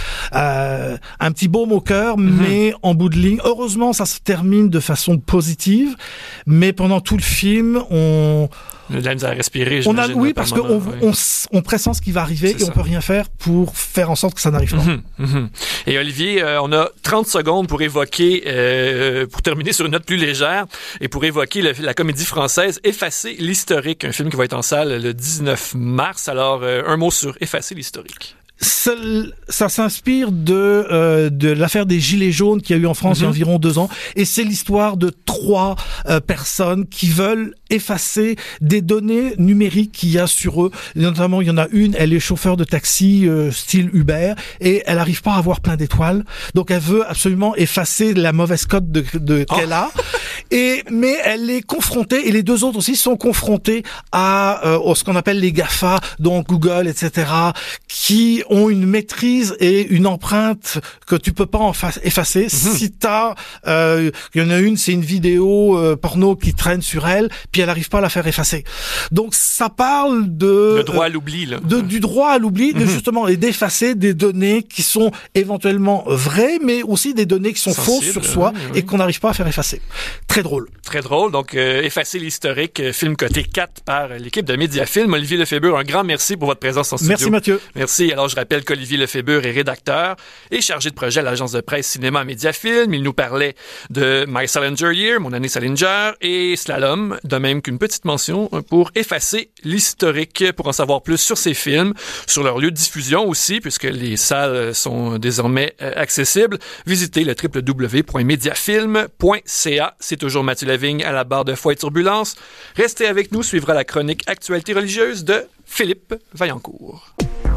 baume au cœur, mais en bout de ligne. Heureusement, ça se termine de façon positive. Mais pendant tout le film, on a de la misère à respirer. Oui, parce qu'on pressent ce qui va arriver et on peut rien faire pour faire en sorte que ça n'arrive pas. Et Olivier, on a 30 secondes pour évoquer, pour terminer sur une note plus légère, et pour évoquer la comédie française Effacer l'historique, un film qui va être en salle le 19 mars. Alors, un mot sur Effacer l'historique. Ça s'inspire de l'affaire des Gilets jaunes qu'il y a eu en France il y a environ 2 ans. Et c'est l'histoire de 3 personnes qui veulent effacer des données numériques qu'il y a sur eux. Et notamment, il y en a une, elle est chauffeur de taxi style Uber et elle n'arrive pas à avoir plein d'étoiles. Donc, elle veut absolument effacer la mauvaise cote qu'elle a. Mais elle est confrontée, et les 2 autres aussi sont confrontés à ce qu'on appelle les GAFA, donc Google, etc., qui ont une maîtrise et une empreinte que tu peux pas effacer. Si il y en a une, c'est une vidéo porno qui traîne sur elle, puis elle n'arrive pas à la faire effacer. Donc ça parle le droit à l'oubli, là. Du droit à l'oubli, justement, et d'effacer des données qui sont éventuellement vraies, mais aussi des données qui sont fausses sur soi et qu'on n'arrive pas à faire effacer. Très drôle. Très drôle. Donc, Effacer l'historique, film coté 4 par l'équipe de Mediafilm. Olivier Lefébure, un grand merci pour votre présence en studio. Merci Mathieu. Merci. Alors, je rappelle qu'Olivier Lefébure est rédacteur et chargé de projet à l'agence de presse cinéma Mediafilm. Il nous parlait de My Salinger Year, Mon année Salinger, et Slalom, de même qu'une petite mention pour Effacer l'historique. Pour en savoir plus sur ces films, sur leur lieu de diffusion aussi, puisque les salles sont désormais accessibles, visitez le www.mediafilm.ca. C'est toujours Mathieu Lavigne à la barre de Foi et Turbulence. Restez avec nous, suivra la chronique Actualité religieuse de Philippe Vaillancourt.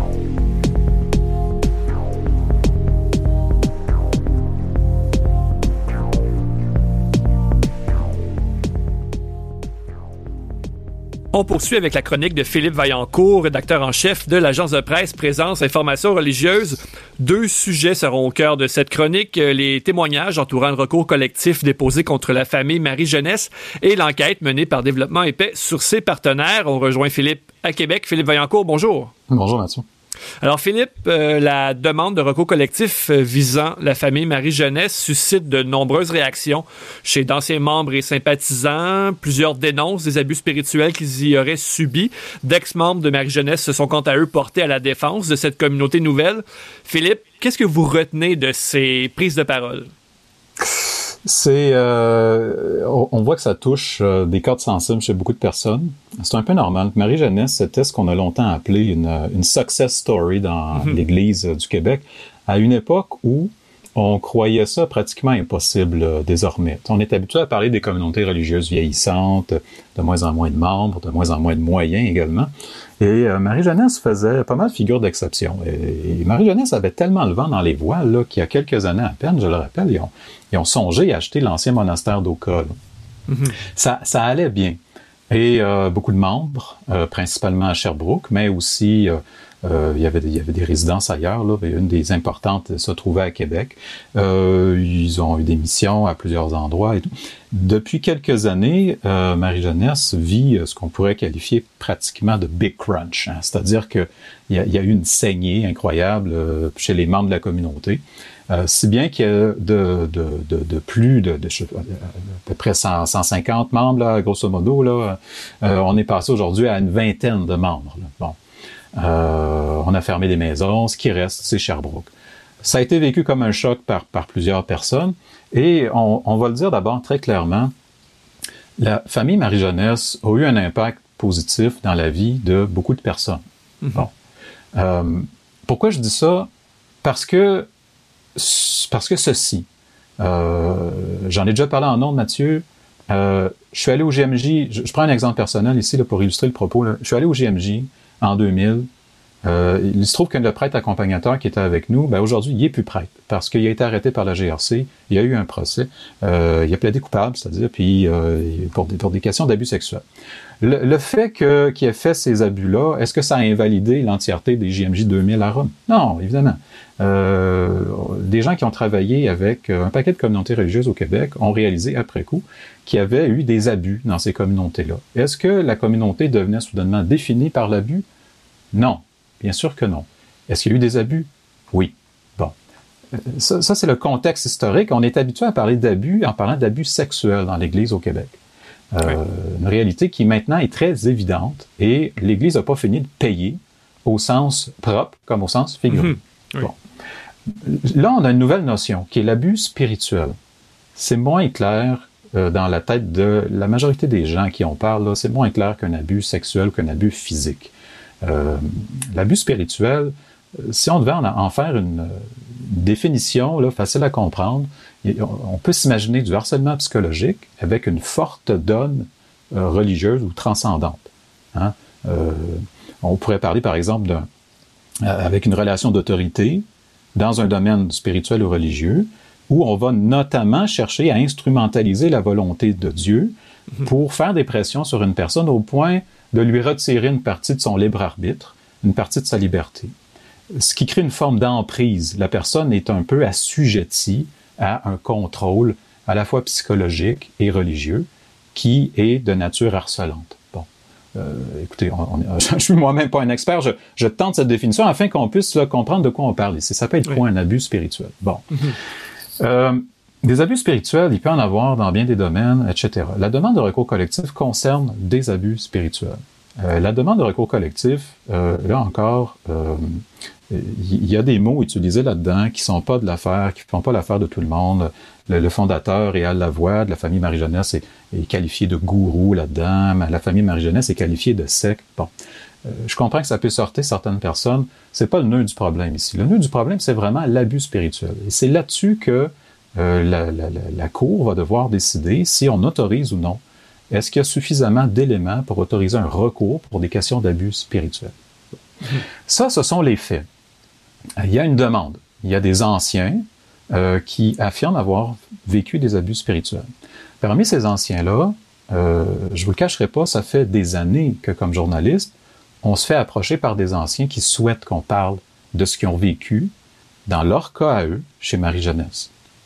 On poursuit avec la chronique de Philippe Vaillancourt, rédacteur en chef de l'agence de presse Présence Information Religieuse. 2 sujets seront au cœur de cette chronique. Les témoignages entourant le recours collectif déposé contre la famille Marie-Jeunesse et l'enquête menée par Développement Épais sur ses partenaires. On rejoint Philippe à Québec. Philippe Vaillancourt, bonjour. Bonjour Mathieu. Alors Philippe, la demande de recours collectif visant la famille Marie-Jeunesse suscite de nombreuses réactions chez d'anciens membres et sympathisants. Plusieurs dénoncent des abus spirituels qu'ils y auraient subis. D'ex-membres de Marie-Jeunesse se sont quant à eux portés à la défense de cette communauté nouvelle. Philippe, qu'est-ce que vous retenez de ces prises de parole? On voit que ça touche des cordes sensibles chez beaucoup de personnes. C'est un peu normal. Marie-Jeunesse, c'était ce qu'on a longtemps appelé une success story dans l'Église du Québec, à une époque où on croyait ça pratiquement impossible désormais. On est habitué à parler des communautés religieuses vieillissantes, de moins en moins de membres, de moins en moins de moyens également. Et Marie-Jeunesse faisait pas mal de figure d'exception. Et Marie-Jeunesse avait tellement le vent dans les voiles là, qu'il y a quelques années à peine, je le rappelle, ils ont songé à acheter l'ancien monastère d'Oka. Ça allait bien. Et beaucoup de membres, principalement à Sherbrooke, mais aussi il y avait des résidences ailleurs. Là. Une des importantes se trouvait à Québec. Ils ont eu des missions à plusieurs endroits et tout. Depuis quelques années, Marie-Jeunesse vit ce qu'on pourrait qualifier pratiquement de big crunch. Hein. C'est-à-dire qu'il y a eu une saignée incroyable chez les membres de la communauté. Si bien qu'il y a de plus de à peu près 150 membres, là, grosso modo, là, on est passé aujourd'hui à une vingtaine de membres. Là. Bon. On a fermé des maisons, ce qui reste, c'est Sherbrooke. Ça a été vécu comme un choc par plusieurs personnes, et on va le dire d'abord très clairement, la famille Marie-Jeunesse a eu un impact positif dans la vie de beaucoup de personnes. Bon. Pourquoi je dis ça? Parce que ceci, j'en ai déjà parlé en nom de Mathieu, je suis allé au GMJ, je prends un exemple personnel ici là, pour illustrer le propos, là. Je suis allé au GMJ en 2000, il se trouve que le prêtre accompagnateur qui était avec nous, ben aujourd'hui, il est plus prêtre, parce qu'il a été arrêté par la GRC, il y a eu un procès, il a plaidé coupable, c'est-à-dire, puis pour des questions d'abus sexuels. Le fait qu'il ait fait ces abus-là, est-ce que ça a invalidé l'entièreté des JMJ 2000 à Rome? Non, évidemment. Des gens qui ont travaillé avec un paquet de communautés religieuses au Québec ont réalisé après coup qu'il y avait eu des abus dans ces communautés-là. Est-ce que la communauté devenait soudainement définie par l'abus? Non, bien sûr que non. Est-ce qu'il y a eu des abus? Oui. Bon. Ça c'est le contexte historique. On est habitué à parler d'abus en parlant d'abus sexuels dans l'Église au Québec. Oui. Une réalité qui maintenant est très évidente et l'Église n'a pas fini de payer au sens propre comme au sens figuré. Oui. Bon. Là, on a une nouvelle notion qui est l'abus spirituel. C'est moins clair dans la tête de la majorité des gens qui en parlent. Là, c'est moins clair qu'un abus sexuel ou qu'un abus physique. L'abus spirituel, si on devait en faire une définition là, facile à comprendre, on peut s'imaginer du harcèlement psychologique avec une forte donne religieuse ou transcendante. Hein? On pourrait parler, par exemple, avec une relation d'autorité dans un domaine spirituel ou religieux, où on va notamment chercher à instrumentaliser la volonté de Dieu pour faire des pressions sur une personne au point de lui retirer une partie de son libre arbitre, une partie de sa liberté. Ce qui crée une forme d'emprise. La personne est un peu assujettie à un contrôle à la fois psychologique et religieux qui est de nature harcelante. Bon, écoutez, je suis moi-même pas un expert, je tente cette définition afin qu'on puisse là, comprendre de quoi on parle ici. Ça peut être quoi un abus spirituel? Bon. Des abus spirituels, il peut en avoir dans bien des domaines, etc. La demande de recours collectif concerne des abus spirituels. La demande de recours collectif, là encore, il y a des mots utilisés là-dedans qui sont pas de l'affaire, qui font pas l'affaire de tout le monde. Le fondateur, Réal Lavoie, de la famille Marie-Jeunesse, est qualifié de gourou là-dedans. La famille Marie-Jeunesse est qualifiée de secte. Bon. Je comprends que ça peut sortir certaines personnes. C'est pas le nœud du problème ici. Le nœud du problème, c'est vraiment l'abus spirituel. Et c'est là-dessus que la Cour va devoir décider si on autorise ou non. Est-ce qu'il y a suffisamment d'éléments pour autoriser un recours pour des questions d'abus spirituels? Ça, ce sont les faits. Il y a une demande. Il y a des anciens qui affirment avoir vécu des abus spirituels. Parmi ces anciens-là, je vous le cacherai pas, ça fait des années que, comme journaliste, on se fait approcher par des anciens qui souhaitent qu'on parle de ce qu'ils ont vécu dans leur cas à eux, chez Marie-Jeunesse.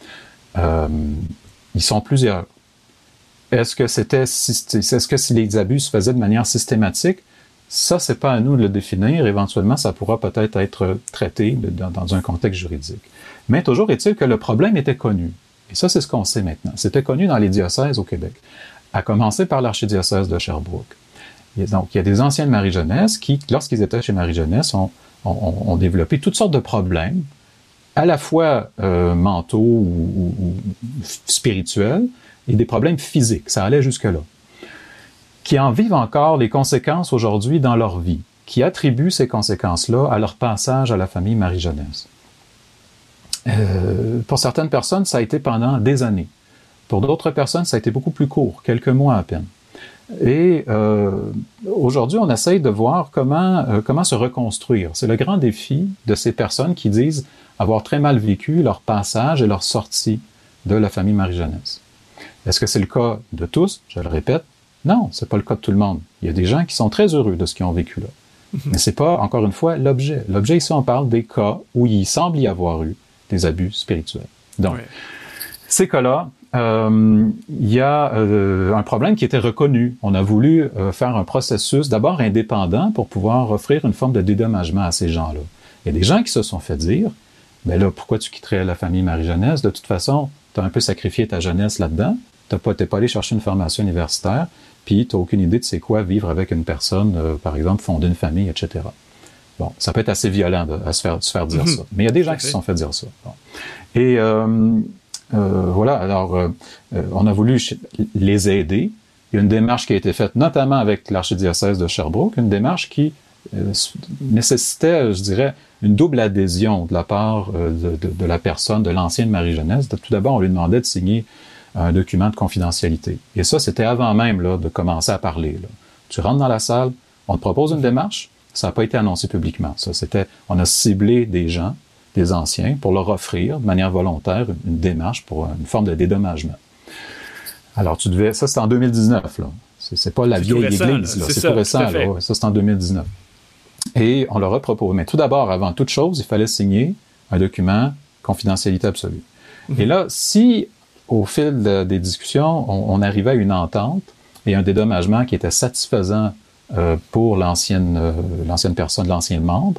Ils sont plusieurs. Est-ce que si les abus se faisaient de manière systématique? Ça, c'est pas à nous de le définir. Éventuellement, ça pourra peut-être être traité dans un contexte juridique. Mais toujours est-il que le problème était connu. Et ça, c'est ce qu'on sait maintenant. C'était connu dans les diocèses au Québec, à commencer par l'archidiocèse de Sherbrooke. Et donc, il y a des anciens de Marie-Jeunesse qui, lorsqu'ils étaient chez Marie-Jeunesse, ont développé toutes sortes de problèmes, à la fois mentaux ou spirituels, et des problèmes physiques. Ça allait jusque-là. Qui en vivent encore les conséquences aujourd'hui dans leur vie, qui attribuent ces conséquences-là à leur passage à la famille Marie-Jeunesse. Pour certaines personnes, ça a été pendant des années. Pour d'autres personnes, ça a été beaucoup plus court, quelques mois à peine. Et aujourd'hui, on essaye de voir comment se reconstruire. C'est le grand défi de ces personnes qui disent avoir très mal vécu leur passage et leur sortie de la famille Marie-Jeunesse. Est-ce que c'est le cas de tous? Je le répète, non, c'est pas le cas de tout le monde. Il y a des gens qui sont très heureux de ce qu'ils ont vécu là. Mais c'est pas, encore une fois, l'objet. L'objet, ici, on parle des cas où il semble y avoir eu des abus spirituels. Donc, ces cas-là, il y a un problème qui était reconnu. On a voulu faire un processus d'abord indépendant pour pouvoir offrir une forme de dédommagement à ces gens-là. Il y a des gens qui se sont fait dire, ben là, pourquoi tu quitterais la famille Marie-Jeunesse? De toute façon, tu as un peu sacrifié ta jeunesse là-dedans. T'es pas allé chercher une formation universitaire, puis tu n'as aucune idée de c'est quoi vivre avec une personne, par exemple, fonder une famille, etc. Bon, ça peut être assez violent de se faire dire ça. Mais il y a des gens qui se sont fait dire ça. Bon. Et voilà, alors on a voulu les aider. Il y a une démarche qui a été faite notamment avec l'archidiocèse de Sherbrooke, une démarche qui nécessitait, je dirais, une double adhésion de la part de la personne, de l'ancienne Marie-Jeunesse. Tout d'abord, on lui demandait de signer un document de confidentialité. Et ça, c'était avant même là, de commencer à parler. Là. Tu rentres dans la salle, on te propose une démarche, ça n'a pas été annoncé publiquement. Ça, on a ciblé des gens, des anciens, pour leur offrir, de manière volontaire, une démarche pour une forme de dédommagement. Alors, ça c'est en 2019, là. C'est pas la vieille église, là. C'est tout récent, là. Ouais, ça c'est en 2019. Et on leur a proposé. Mais tout d'abord, avant toute chose, il fallait signer un document confidentialité absolue. Et là, si au fil des discussions, on arrivait à une entente et un dédommagement qui était satisfaisant pour l'ancienne personne, l'ancien membre,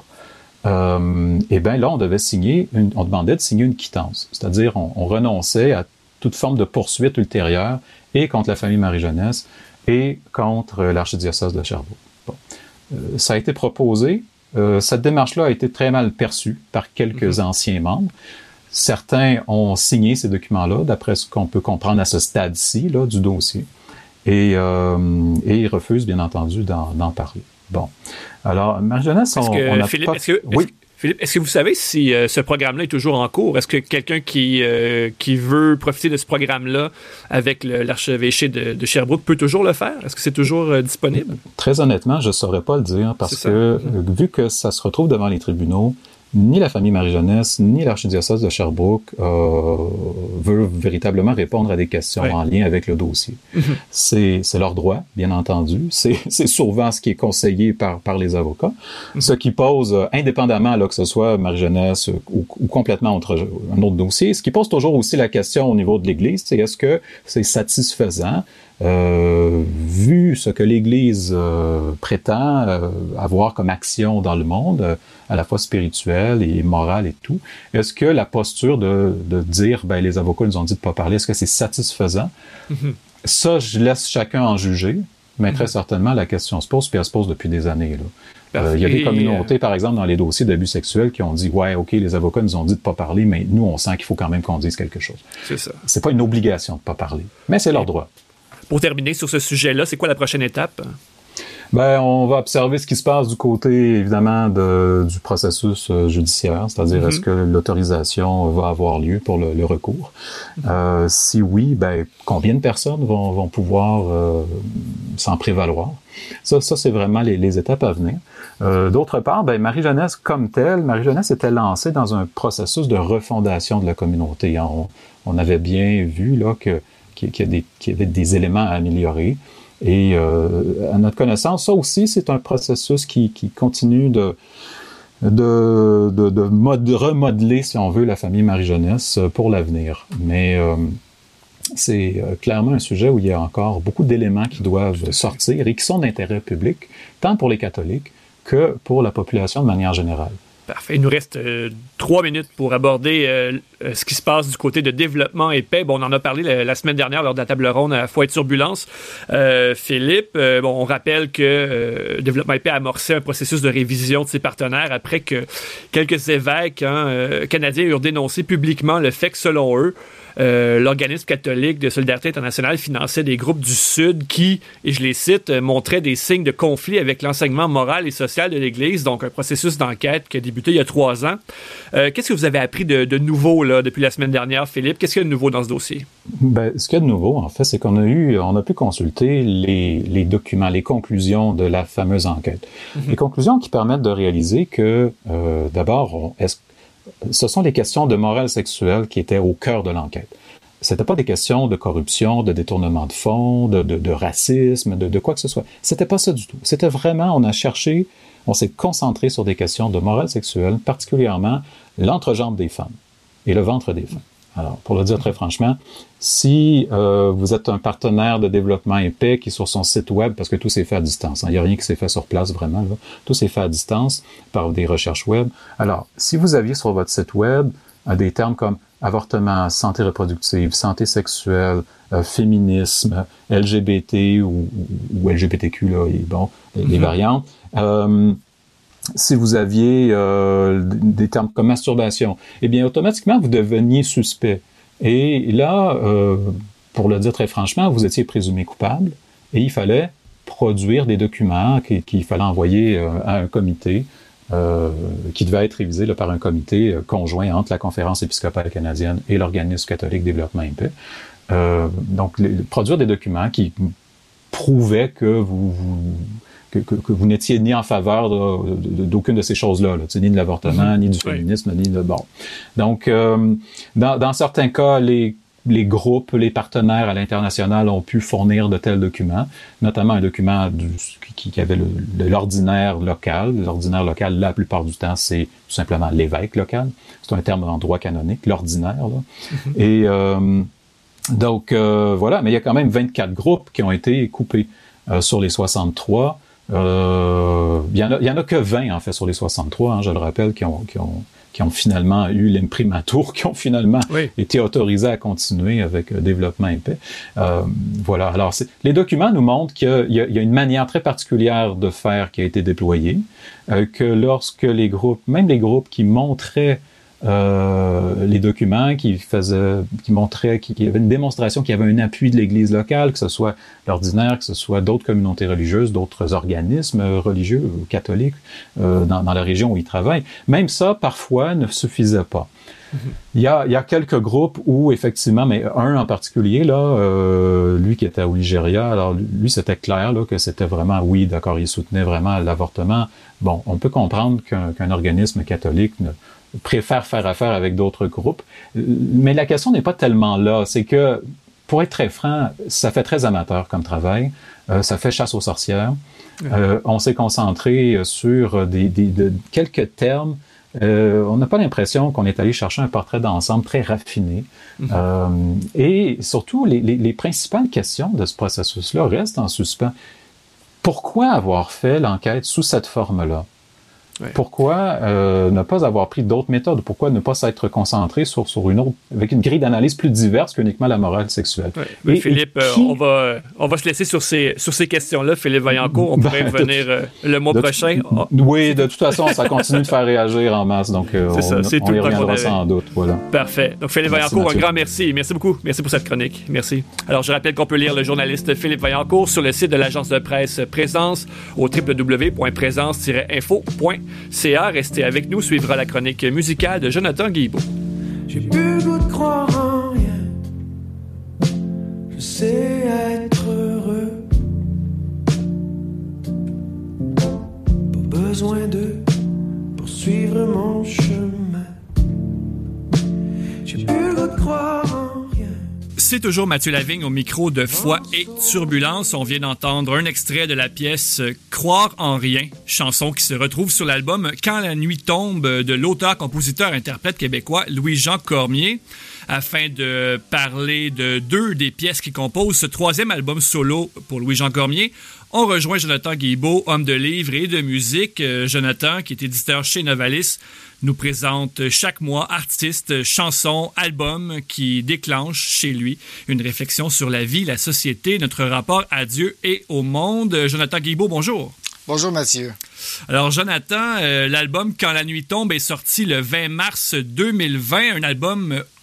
et bien là, on demandait de signer une quittance. C'est-à-dire, on renonçait à toute forme de poursuite ultérieure et contre la famille Marie-Jeunesse et contre l'archidiocèse de Sherbrooke. Bon. Ça a été proposé. Cette démarche-là a été très mal perçue par quelques anciens membres. Certains ont signé ces documents-là, d'après ce qu'on peut comprendre à ce stade-ci là, du dossier. Et ils refusent, bien entendu, d'en parler. Bon. Alors, Marie-Jeunesse, Philippe, est-ce que vous savez si ce programme-là est toujours en cours? Est-ce que quelqu'un qui veut profiter de ce programme-là avec l'archevêché de Sherbrooke peut toujours le faire? Est-ce que c'est toujours disponible? Très honnêtement, je ne saurais pas le dire parce que, vu que ça se retrouve devant les tribunaux, ni la famille Marie-Jeunesse, ni l'archidiocèse de Sherbrooke veut véritablement répondre à des questions en lien avec le dossier. C'est leur droit, bien entendu. C'est souvent ce qui est conseillé par les avocats. Ce qui pose, indépendamment là, que ce soit Marie-Jeunesse ou complètement un autre dossier, ce qui pose toujours aussi la question au niveau de l'Église, c'est est-ce que c'est satisfaisant vu ce que l'Église prétend avoir comme action dans le monde, à la fois spirituelle et morale et tout, est-ce que la posture de dire ben les avocats nous ont dit de pas parler, est-ce que c'est satisfaisant? Ça, je laisse chacun en juger, mais très certainement la question se pose, puis elle se pose depuis des années. Il y a des communautés, par exemple, dans les dossiers d'abus sexuels qui ont dit « Ouais, OK, les avocats nous ont dit de pas parler, mais nous, on sent qu'il faut quand même qu'on dise quelque chose. » C'est ça. C'est pas une obligation de pas parler, mais c'est leur droit. Pour terminer sur ce sujet-là, c'est quoi la prochaine étape? Ben, on va observer ce qui se passe du côté, évidemment, du processus judiciaire, c'est-à-dire est-ce que l'autorisation va avoir lieu pour le recours. Si oui, ben, combien de personnes vont pouvoir s'en prévaloir? Ça c'est vraiment les étapes à venir. D'autre part, ben, Marie-Jeunesse comme telle, Marie-Jeunesse était lancée dans un processus de refondation de la communauté. On avait bien vu là qu'il y avait des éléments à améliorer. Et à notre connaissance, ça aussi, c'est un processus qui continue de remodeler, si on veut, la famille Marie-Jeunesse pour l'avenir. Mais c'est clairement un sujet où il y a encore beaucoup d'éléments qui doivent sortir et qui sont d'intérêt public, tant pour les catholiques que pour la population de manière générale. Parfait. Il nous reste 3 minutes pour aborder ce qui se passe du côté de développement et paix. Bon, on en a parlé la semaine dernière lors de la table ronde à Foi et Turbulence. Philippe, on rappelle que Développement et paix a amorcé un processus de révision de ses partenaires après que quelques évêques canadiens eurent dénoncé publiquement le fait que, selon eux, l'organisme catholique de solidarité internationale finançait des groupes du Sud qui, et je les cite, montraient des signes de conflit avec l'enseignement moral et social de l'Église, donc un processus d'enquête qui a débuté il y a 3 ans. Qu'est-ce que vous avez appris de nouveau là, depuis la semaine dernière, Philippe? Qu'est-ce qu'il y a de nouveau dans ce dossier? Ce qu'il y a de nouveau, en fait, c'est qu'on a pu consulter les documents, les conclusions de la fameuse enquête. Les conclusions qui permettent de réaliser que, d'abord, ce sont les questions de morale sexuelle qui étaient au cœur de l'enquête. C'était pas des questions de corruption, de détournement de fonds, de racisme, de quoi que ce soit. C'était pas ça du tout. C'était vraiment, on s'est concentré sur des questions de morale sexuelle, particulièrement l'entrejambe des femmes et le ventre des femmes. Alors, pour le dire très franchement, si vous êtes un partenaire de développement épais qui est sur son site web, parce que tout s'est fait à distance, il n'y a rien qui s'est fait sur place vraiment, là, tout s'est fait à distance par des recherches web. Alors, si vous aviez sur votre site web des termes comme avortement, santé reproductive, santé sexuelle, féminisme, LGBT ou LGBTQ, là, et bon, les variantes, si vous aviez des termes comme masturbation, eh bien, automatiquement, vous deveniez suspect. Et là, pour le dire très franchement, vous étiez présumé coupable et il fallait produire des documents qu'il fallait envoyer à un comité qui devait être révisé là, par un comité conjoint entre la Conférence épiscopale canadienne et l'Organisme catholique développement épais. Donc, produire des documents qui prouvaient que vous n'étiez ni en faveur d'aucune de ces choses-là, ni de l'avortement, ni du féminisme, ni de... Bon. Donc, dans certains cas, les groupes, les partenaires à l'international ont pu fournir de tels documents, notamment un document qui avait l'ordinaire local. L'ordinaire local, la plupart du temps, c'est tout simplement l'évêque local. C'est un terme en droit canonique, l'ordinaire. Là. Et donc, voilà, mais il y a quand même 24 groupes qui ont été coupés sur les 63. Il y en a que 20, en fait, sur les 63, hein, je le rappelle, qui ont finalement eu l'imprimatur, qui ont finalement été autorisés à continuer avec développement épais. Voilà. Alors, les documents nous montrent qu'il y a une manière très particulière de faire qui a été déployée, que lorsque même les groupes qui montraient les documents qui montraient qu'il y avait une démonstration qu'il y avait un appui de l'Église locale, que ce soit l'ordinaire, que ce soit d'autres communautés religieuses, d'autres organismes religieux catholiques dans la région où ils travaillent. Même ça, parfois, ne suffisait pas. Il y a quelques groupes où, effectivement, mais un en particulier, là, lui qui était au Nigeria, alors lui, c'était clair là, que c'était vraiment, oui, d'accord, il soutenait vraiment l'avortement. Bon, on peut comprendre qu'un organisme catholique préfère faire affaire avec d'autres groupes. Mais la question n'est pas tellement là. C'est que, pour être très franc, ça fait très amateur comme travail. Ça fait chasse aux sorcières. On s'est concentré sur quelques termes. On n'a pas l'impression qu'on est allé chercher un portrait d'ensemble très raffiné. Et surtout, les principales questions de ce processus-là restent en suspens. Pourquoi avoir fait l'enquête sous cette forme-là? Ouais. Pourquoi ne pas avoir pris d'autres méthodes? Pourquoi ne pas s'être concentré sur une autre, avec une grille d'analyse plus diverse qu'uniquement la morale sexuelle? Ouais. Mais Philippe, on va se laisser sur ces questions-là. Philippe Vaillancourt, on pourrait revenir le mois prochain. Oui, de toute façon, ça continue de faire réagir en masse, donc on y reviendra sans doute. Voilà. Parfait. Donc Philippe Vaillancourt, un grand merci. Merci beaucoup. Merci pour cette chronique. Merci. Alors, je rappelle qu'on peut lire le journaliste Philippe Vaillancourt sur le site de l'agence de presse Présence au www.présence-info.ca. Restez avec nous, suivra la chronique musicale de Jonathan Guilbeault. J'ai plus le goût de croire en rien. Je sais être heureux. Pas besoin de poursuivre mon chemin. J'ai plus le goût de croire en rien. C'est toujours Mathieu Lavigne au micro de Foi et Turbulence. On vient d'entendre un extrait de la pièce « Croire en rien », chanson qui se retrouve sur l'album « Quand la nuit tombe » de l'auteur-compositeur-interprète québécois Louis-Jean Cormier. Afin de parler de 2 des pièces qui composent ce 3e album solo pour Louis-Jean Cormier, on rejoint Jonathan Guilbeault, homme de livres et de musique. Jonathan, qui est éditeur chez Novalis, nous présente chaque mois artistes, chansons, albums qui déclenchent chez lui une réflexion sur la vie, la société, notre rapport à Dieu et au monde. Jonathan Guilbeault, bonjour. Bonjour Mathieu. Alors Jonathan, l'album « Quand la nuit tombe » est sorti le 20 mars 2020, un album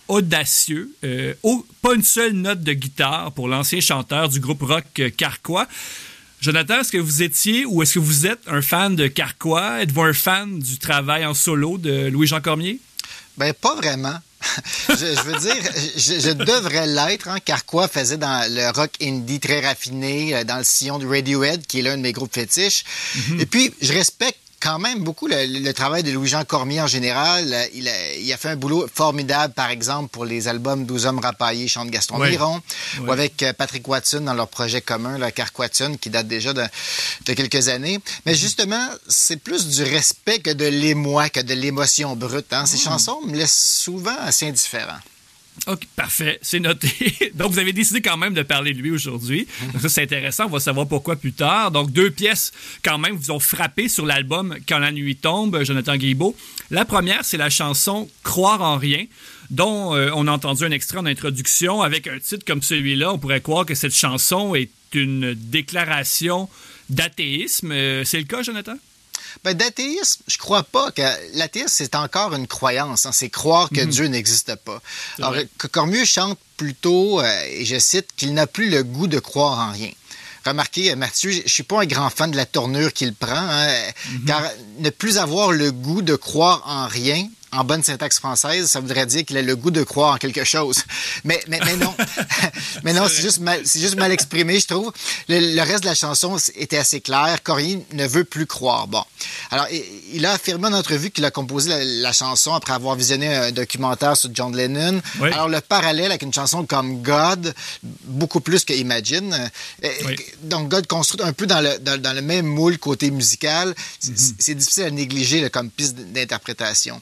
audacieux. Pas une seule note de guitare pour l'ancien chanteur du groupe rock Carquois. Jonathan, est-ce que vous étiez ou est-ce que vous êtes un fan de Carquois? Êtes-vous un fan du travail en solo de Louis-Jean Cormier? Ben, pas vraiment. je veux dire, je devrais l'être. Hein. Carquois faisait dans le rock indie très raffiné, dans le sillon de Radiohead, qui est l'un de mes groupes fétiches. Mm-hmm. Et puis, je respecte quand même beaucoup le travail de Louis-Jean Cormier en général. Il a fait un boulot formidable, par exemple, pour les albums 12 hommes rapaillés chante Gaston Miron, ou avec Patrick Watson dans leur projet commun, le Carquatson, qui date déjà de quelques années. Mais justement, c'est plus du respect que de l'émoi, que de l'émotion brute. Hein. Ces chansons me laissent souvent assez indifférent. OK, parfait, c'est noté. Donc, vous avez décidé quand même de parler de lui aujourd'hui. Donc, ça, c'est intéressant, on va savoir pourquoi plus tard. Donc, 2 pièces, quand même, vous ont frappé sur l'album « Quand la nuit tombe », Jonathan Guilbeault. La première, c'est la chanson « Croire en rien », dont on a entendu un extrait en introduction. Avec un titre comme celui-là, on pourrait croire que cette chanson est une déclaration d'athéisme. C'est le cas, Jonathan? Ben, d'athéisme, je crois pas que l'athéisme, c'est encore une croyance. Hein, c'est croire que Dieu n'existe pas. Alors, Cormier chante plutôt, et je cite, qu'il n'a plus le goût de croire en rien. Remarquez, Mathieu, je suis pas un grand fan de la tournure qu'il prend, hein, car ne plus avoir le goût de croire en rien, en bonne syntaxe française, ça voudrait dire qu'il a le goût de croire en quelque chose. Mais non. Mais non, c'est juste mal exprimé, je trouve. Le reste de la chanson était assez clair. Cormier ne veut plus croire. Bon. Alors, il a affirmé en entrevue qu'il a composé la chanson après avoir visionné un documentaire sur John Lennon. Oui. Alors, le parallèle avec une chanson comme God, beaucoup plus que Imagine. Oui. Donc, God construit un peu dans le même moule côté musical. C'est difficile à négliger là, comme piste d'interprétation.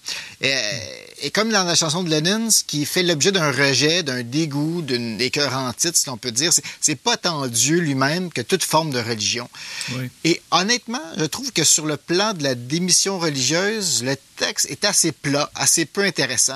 Et comme dans la chanson de Lennon, ce qui fait l'objet d'un rejet, d'un dégoût, d'une écœurantite, si l'on peut dire, c'est pas tant Dieu lui-même que toute forme de religion. Oui. Et honnêtement, je trouve que sur le plan de la démission religieuse, le texte est assez plat, assez peu intéressant.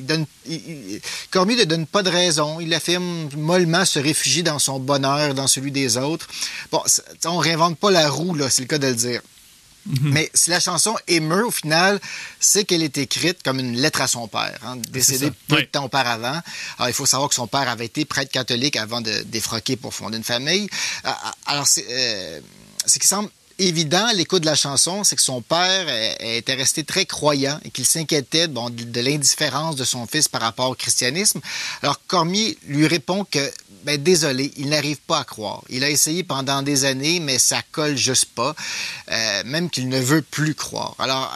Cormier ne donne pas de raison. Il affirme mollement se réfugier dans son bonheur, dans celui des autres. Bon, on réinvente pas la roue, là, c'est le cas de le dire. Mais si la chanson émeut, au final, c'est qu'elle est écrite comme une lettre à son père, hein, décédé peu de temps auparavant. Alors, il faut savoir que son père avait été prêtre catholique avant de défroquer pour fonder une famille. Alors, ce qui semble évident à l'écoute de la chanson, c'est que son père était resté très croyant et qu'il s'inquiétait de l'indifférence de son fils par rapport au christianisme. Alors, Cormier lui répond que désolé, il n'arrive pas à croire. Il a essayé pendant des années, mais ça colle juste pas. Même qu'il ne veut plus croire. Alors,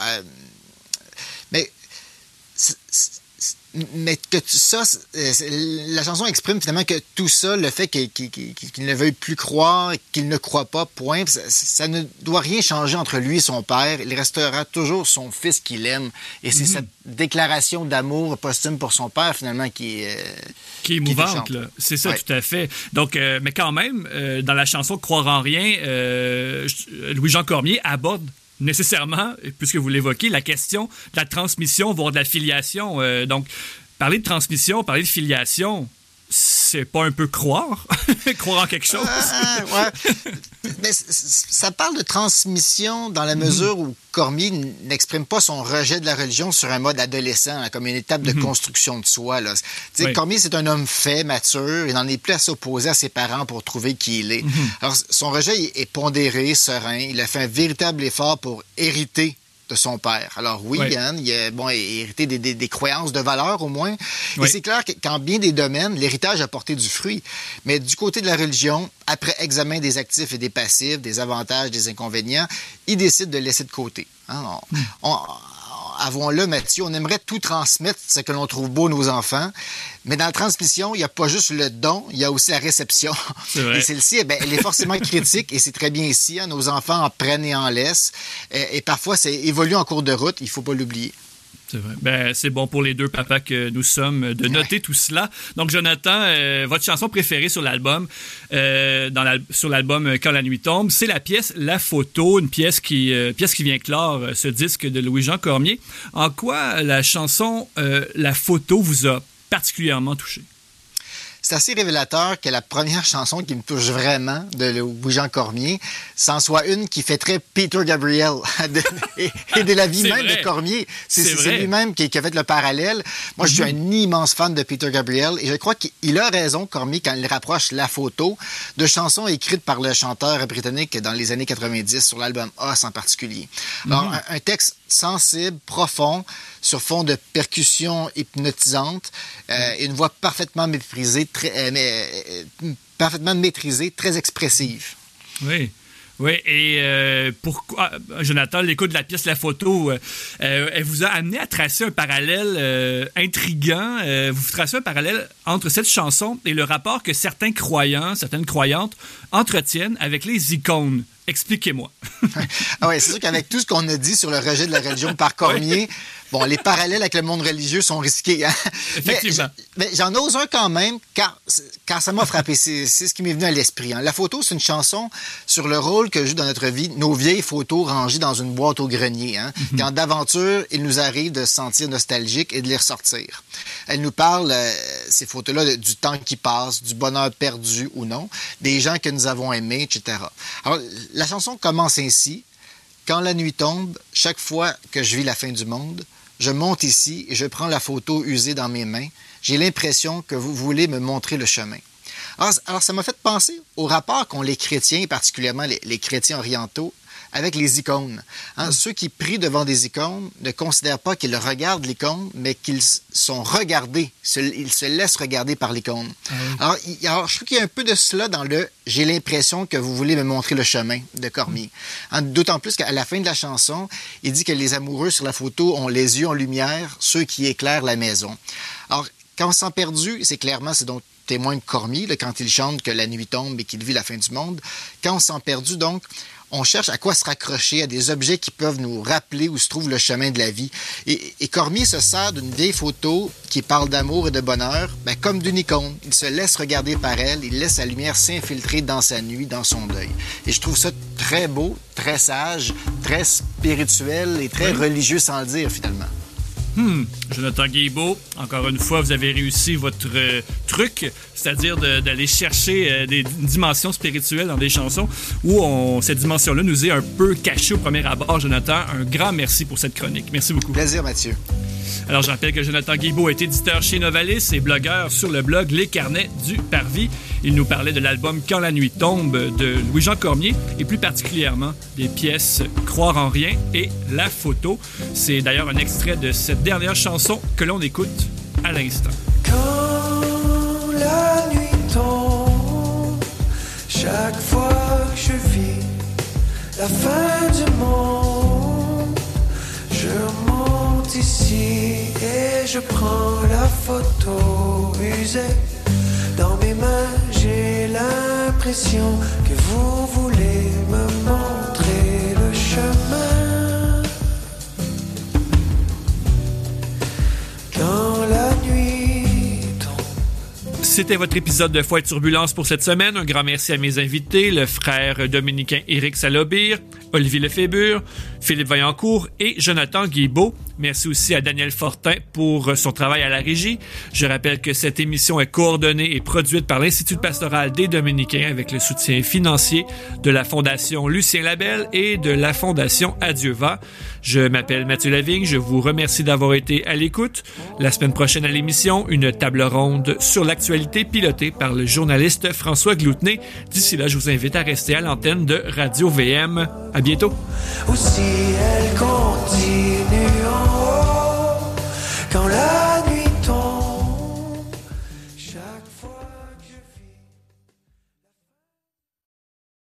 mais que ça, la chanson exprime finalement que tout ça, le fait qu'il ne veuille plus croire, qu'il ne croit pas, point, ça ne doit rien changer entre lui et son père. Il restera toujours son fils qu'il aime. Et c'est cette déclaration d'amour posthume pour son père, finalement, qui est émouvante. Là. C'est ça, tout à fait. Donc, mais quand même, dans la chanson « Croire en rien », Louis-Jean Cormier aborde nécessairement, puisque vous l'évoquez, la question de la transmission, voire de la filiation. Donc, parler de transmission, parler de filiation, c'est pas un peu croire? Croire en quelque chose? Mais ça parle de transmission dans la mesure où Cormier n'exprime pas son rejet de la religion sur un mode adolescent, là, comme une étape de construction de soi. Là. Cormier, c'est un homme fait, mature, il n'en est plus à s'opposer à ses parents pour trouver qui il est. Alors, son rejet est pondéré, serein, il a fait un véritable effort pour hériter de son père. Alors oui, Yann, il a hérité des croyances de valeur au moins. Et c'est clair qu'en bien des domaines, l'héritage a porté du fruit. Mais du côté de la religion, après examen des actifs et des passifs, des avantages, des inconvénients, il décide de laisser de côté. Hein? Avouons-le, Mathieu, on aimerait tout transmettre, ce que l'on trouve beau nos enfants, mais dans la transmission, il n'y a pas juste le don, il y a aussi la réception. Et celle-ci, elle est forcément critique, et c'est très bien ici. Hein, nos enfants en prennent et en laissent, et parfois, ça évolue en cours de route, il ne faut pas l'oublier. C'est vrai. C'est bon pour les deux papas que nous sommes de noter tout cela. Donc, Jonathan, votre chanson préférée sur l'album, sur l'album Quand la nuit tombe, c'est la pièce La Photo, une pièce qui vient clore ce disque de Louis-Jean Cormier. En quoi la chanson La Photo vous a particulièrement touché? c'est assez révélateur que la première chanson qui me touche vraiment de Louis-Jean Cormier, c'en soit une qui fait très Peter Gabriel et de la vie même de Cormier. C'est lui-même qui a fait le parallèle. Moi, je suis un immense fan de Peter Gabriel et je crois qu'il a raison, Cormier, quand il rapproche la photo de chansons écrites par le chanteur britannique dans les années 90 sur l'album Us en particulier. Alors, un texte sensible, profond, sur fond de percussions hypnotisantes, et une voix parfaitement maîtrisée, très expressive. Oui. Oui, et pourquoi, Jonathan, l'écoute de la pièce La Photo, elle vous a amené à tracer un parallèle intriguant. Vous tracez un parallèle entre cette chanson et le rapport que certaines croyantes entretiennent avec les icônes. Expliquez-moi. Ah ouais, c'est sûr qu'avec tout ce qu'on a dit sur le rejet de la religion par Cormier, bon, les parallèles avec le monde religieux sont risqués. Hein? Effectivement. Mais j'en ose un quand même, car ça m'a frappé. C'est ce qui m'est venu à l'esprit. Hein. La photo, c'est une chanson sur le rôle que jouent dans notre vie nos vieilles photos rangées dans une boîte au grenier. Hein? Quand d'aventure, il nous arrive de se sentir nostalgique et de les ressortir. Elle nous parle, ces photos-là, du temps qui passe, du bonheur perdu ou non, des gens que nous avons aimés, etc. Alors, la chanson commence ainsi. Quand la nuit tombe, chaque fois que je vis la fin du monde, je monte ici et je prends la photo usée dans mes mains. J'ai l'impression que vous voulez me montrer le chemin. Alors ça m'a fait penser au rapport qu'ont les chrétiens, particulièrement les chrétiens orientaux, avec les icônes. Hein, ceux qui prient devant des icônes ne considèrent pas qu'ils regardent l'icône, mais qu'ils sont regardés. Ils se laissent regarder par l'icône. Alors, je trouve qu'il y a un peu de cela dans le « J'ai l'impression que vous voulez me montrer le chemin » de Cormier. Hein, d'autant plus qu'à la fin de la chanson, il dit que les amoureux sur la photo ont les yeux en lumière, ceux qui éclairent la maison. Alors, quand on se sent perdu, c'est clairement, c'est donc témoin de Cormier, là, quand il chante que la nuit tombe et qu'il vit la fin du monde. Quand on se sent perdu, donc, on cherche à quoi se raccrocher, à des objets qui peuvent nous rappeler où se trouve le chemin de la vie. Et Cormier se sert d'une vieille photo qui parle d'amour et de bonheur, comme d'une icône. Il se laisse regarder par elle, il laisse sa lumière s'infiltrer dans sa nuit, dans son deuil. Et je trouve ça très beau, très sage, très spirituel et très religieux sans le dire, finalement. Jonathan Guilbeault, encore une fois, vous avez réussi votre truc, c'est-à-dire d'aller chercher des dimensions spirituelles dans des chansons où cette dimension-là nous est un peu cachée au premier abord. Jonathan, un grand merci pour cette chronique. Merci beaucoup. Plaisir, Mathieu. Alors, je rappelle que Jonathan Guilbeault est éditeur chez Novalis et blogueur sur le blog Les Carnets du Parvis. Il nous parlait de l'album Quand la nuit tombe de Louis-Jean Cormier et plus particulièrement des pièces Croire en rien et La Photo. C'est d'ailleurs un extrait de cette dernière chanson que l'on écoute à l'instant. Quand la nuit tombe, chaque fois que je vis la fin du monde, je monte ici et je prends la photo usée. Dans mes mains, j'ai l'impression que vous voulez me montrer le chemin. Quand la nuit tombe. C'était votre épisode de Foi et Turbulence pour cette semaine. Un grand merci à mes invités, le frère dominicain Éric Salobir, Olivier Lefébure, Philippe Vaillancourt et Jonathan Guilbeault. Merci aussi à Daniel Fortin pour son travail à la régie. Je rappelle que cette émission est coordonnée et produite par l'Institut pastoral des Dominicains avec le soutien financier de la Fondation Lucien Labelle et de la Fondation Adieu va. Je m'appelle Mathieu Lavigne. Je vous remercie d'avoir été à l'écoute. La semaine prochaine à l'émission, une table ronde sur l'actualité pilotée par le journaliste François Gloutenay. D'ici là, je vous invite à rester à l'antenne de Radio VM. À bientôt. Ou si elle continue en haut, quand la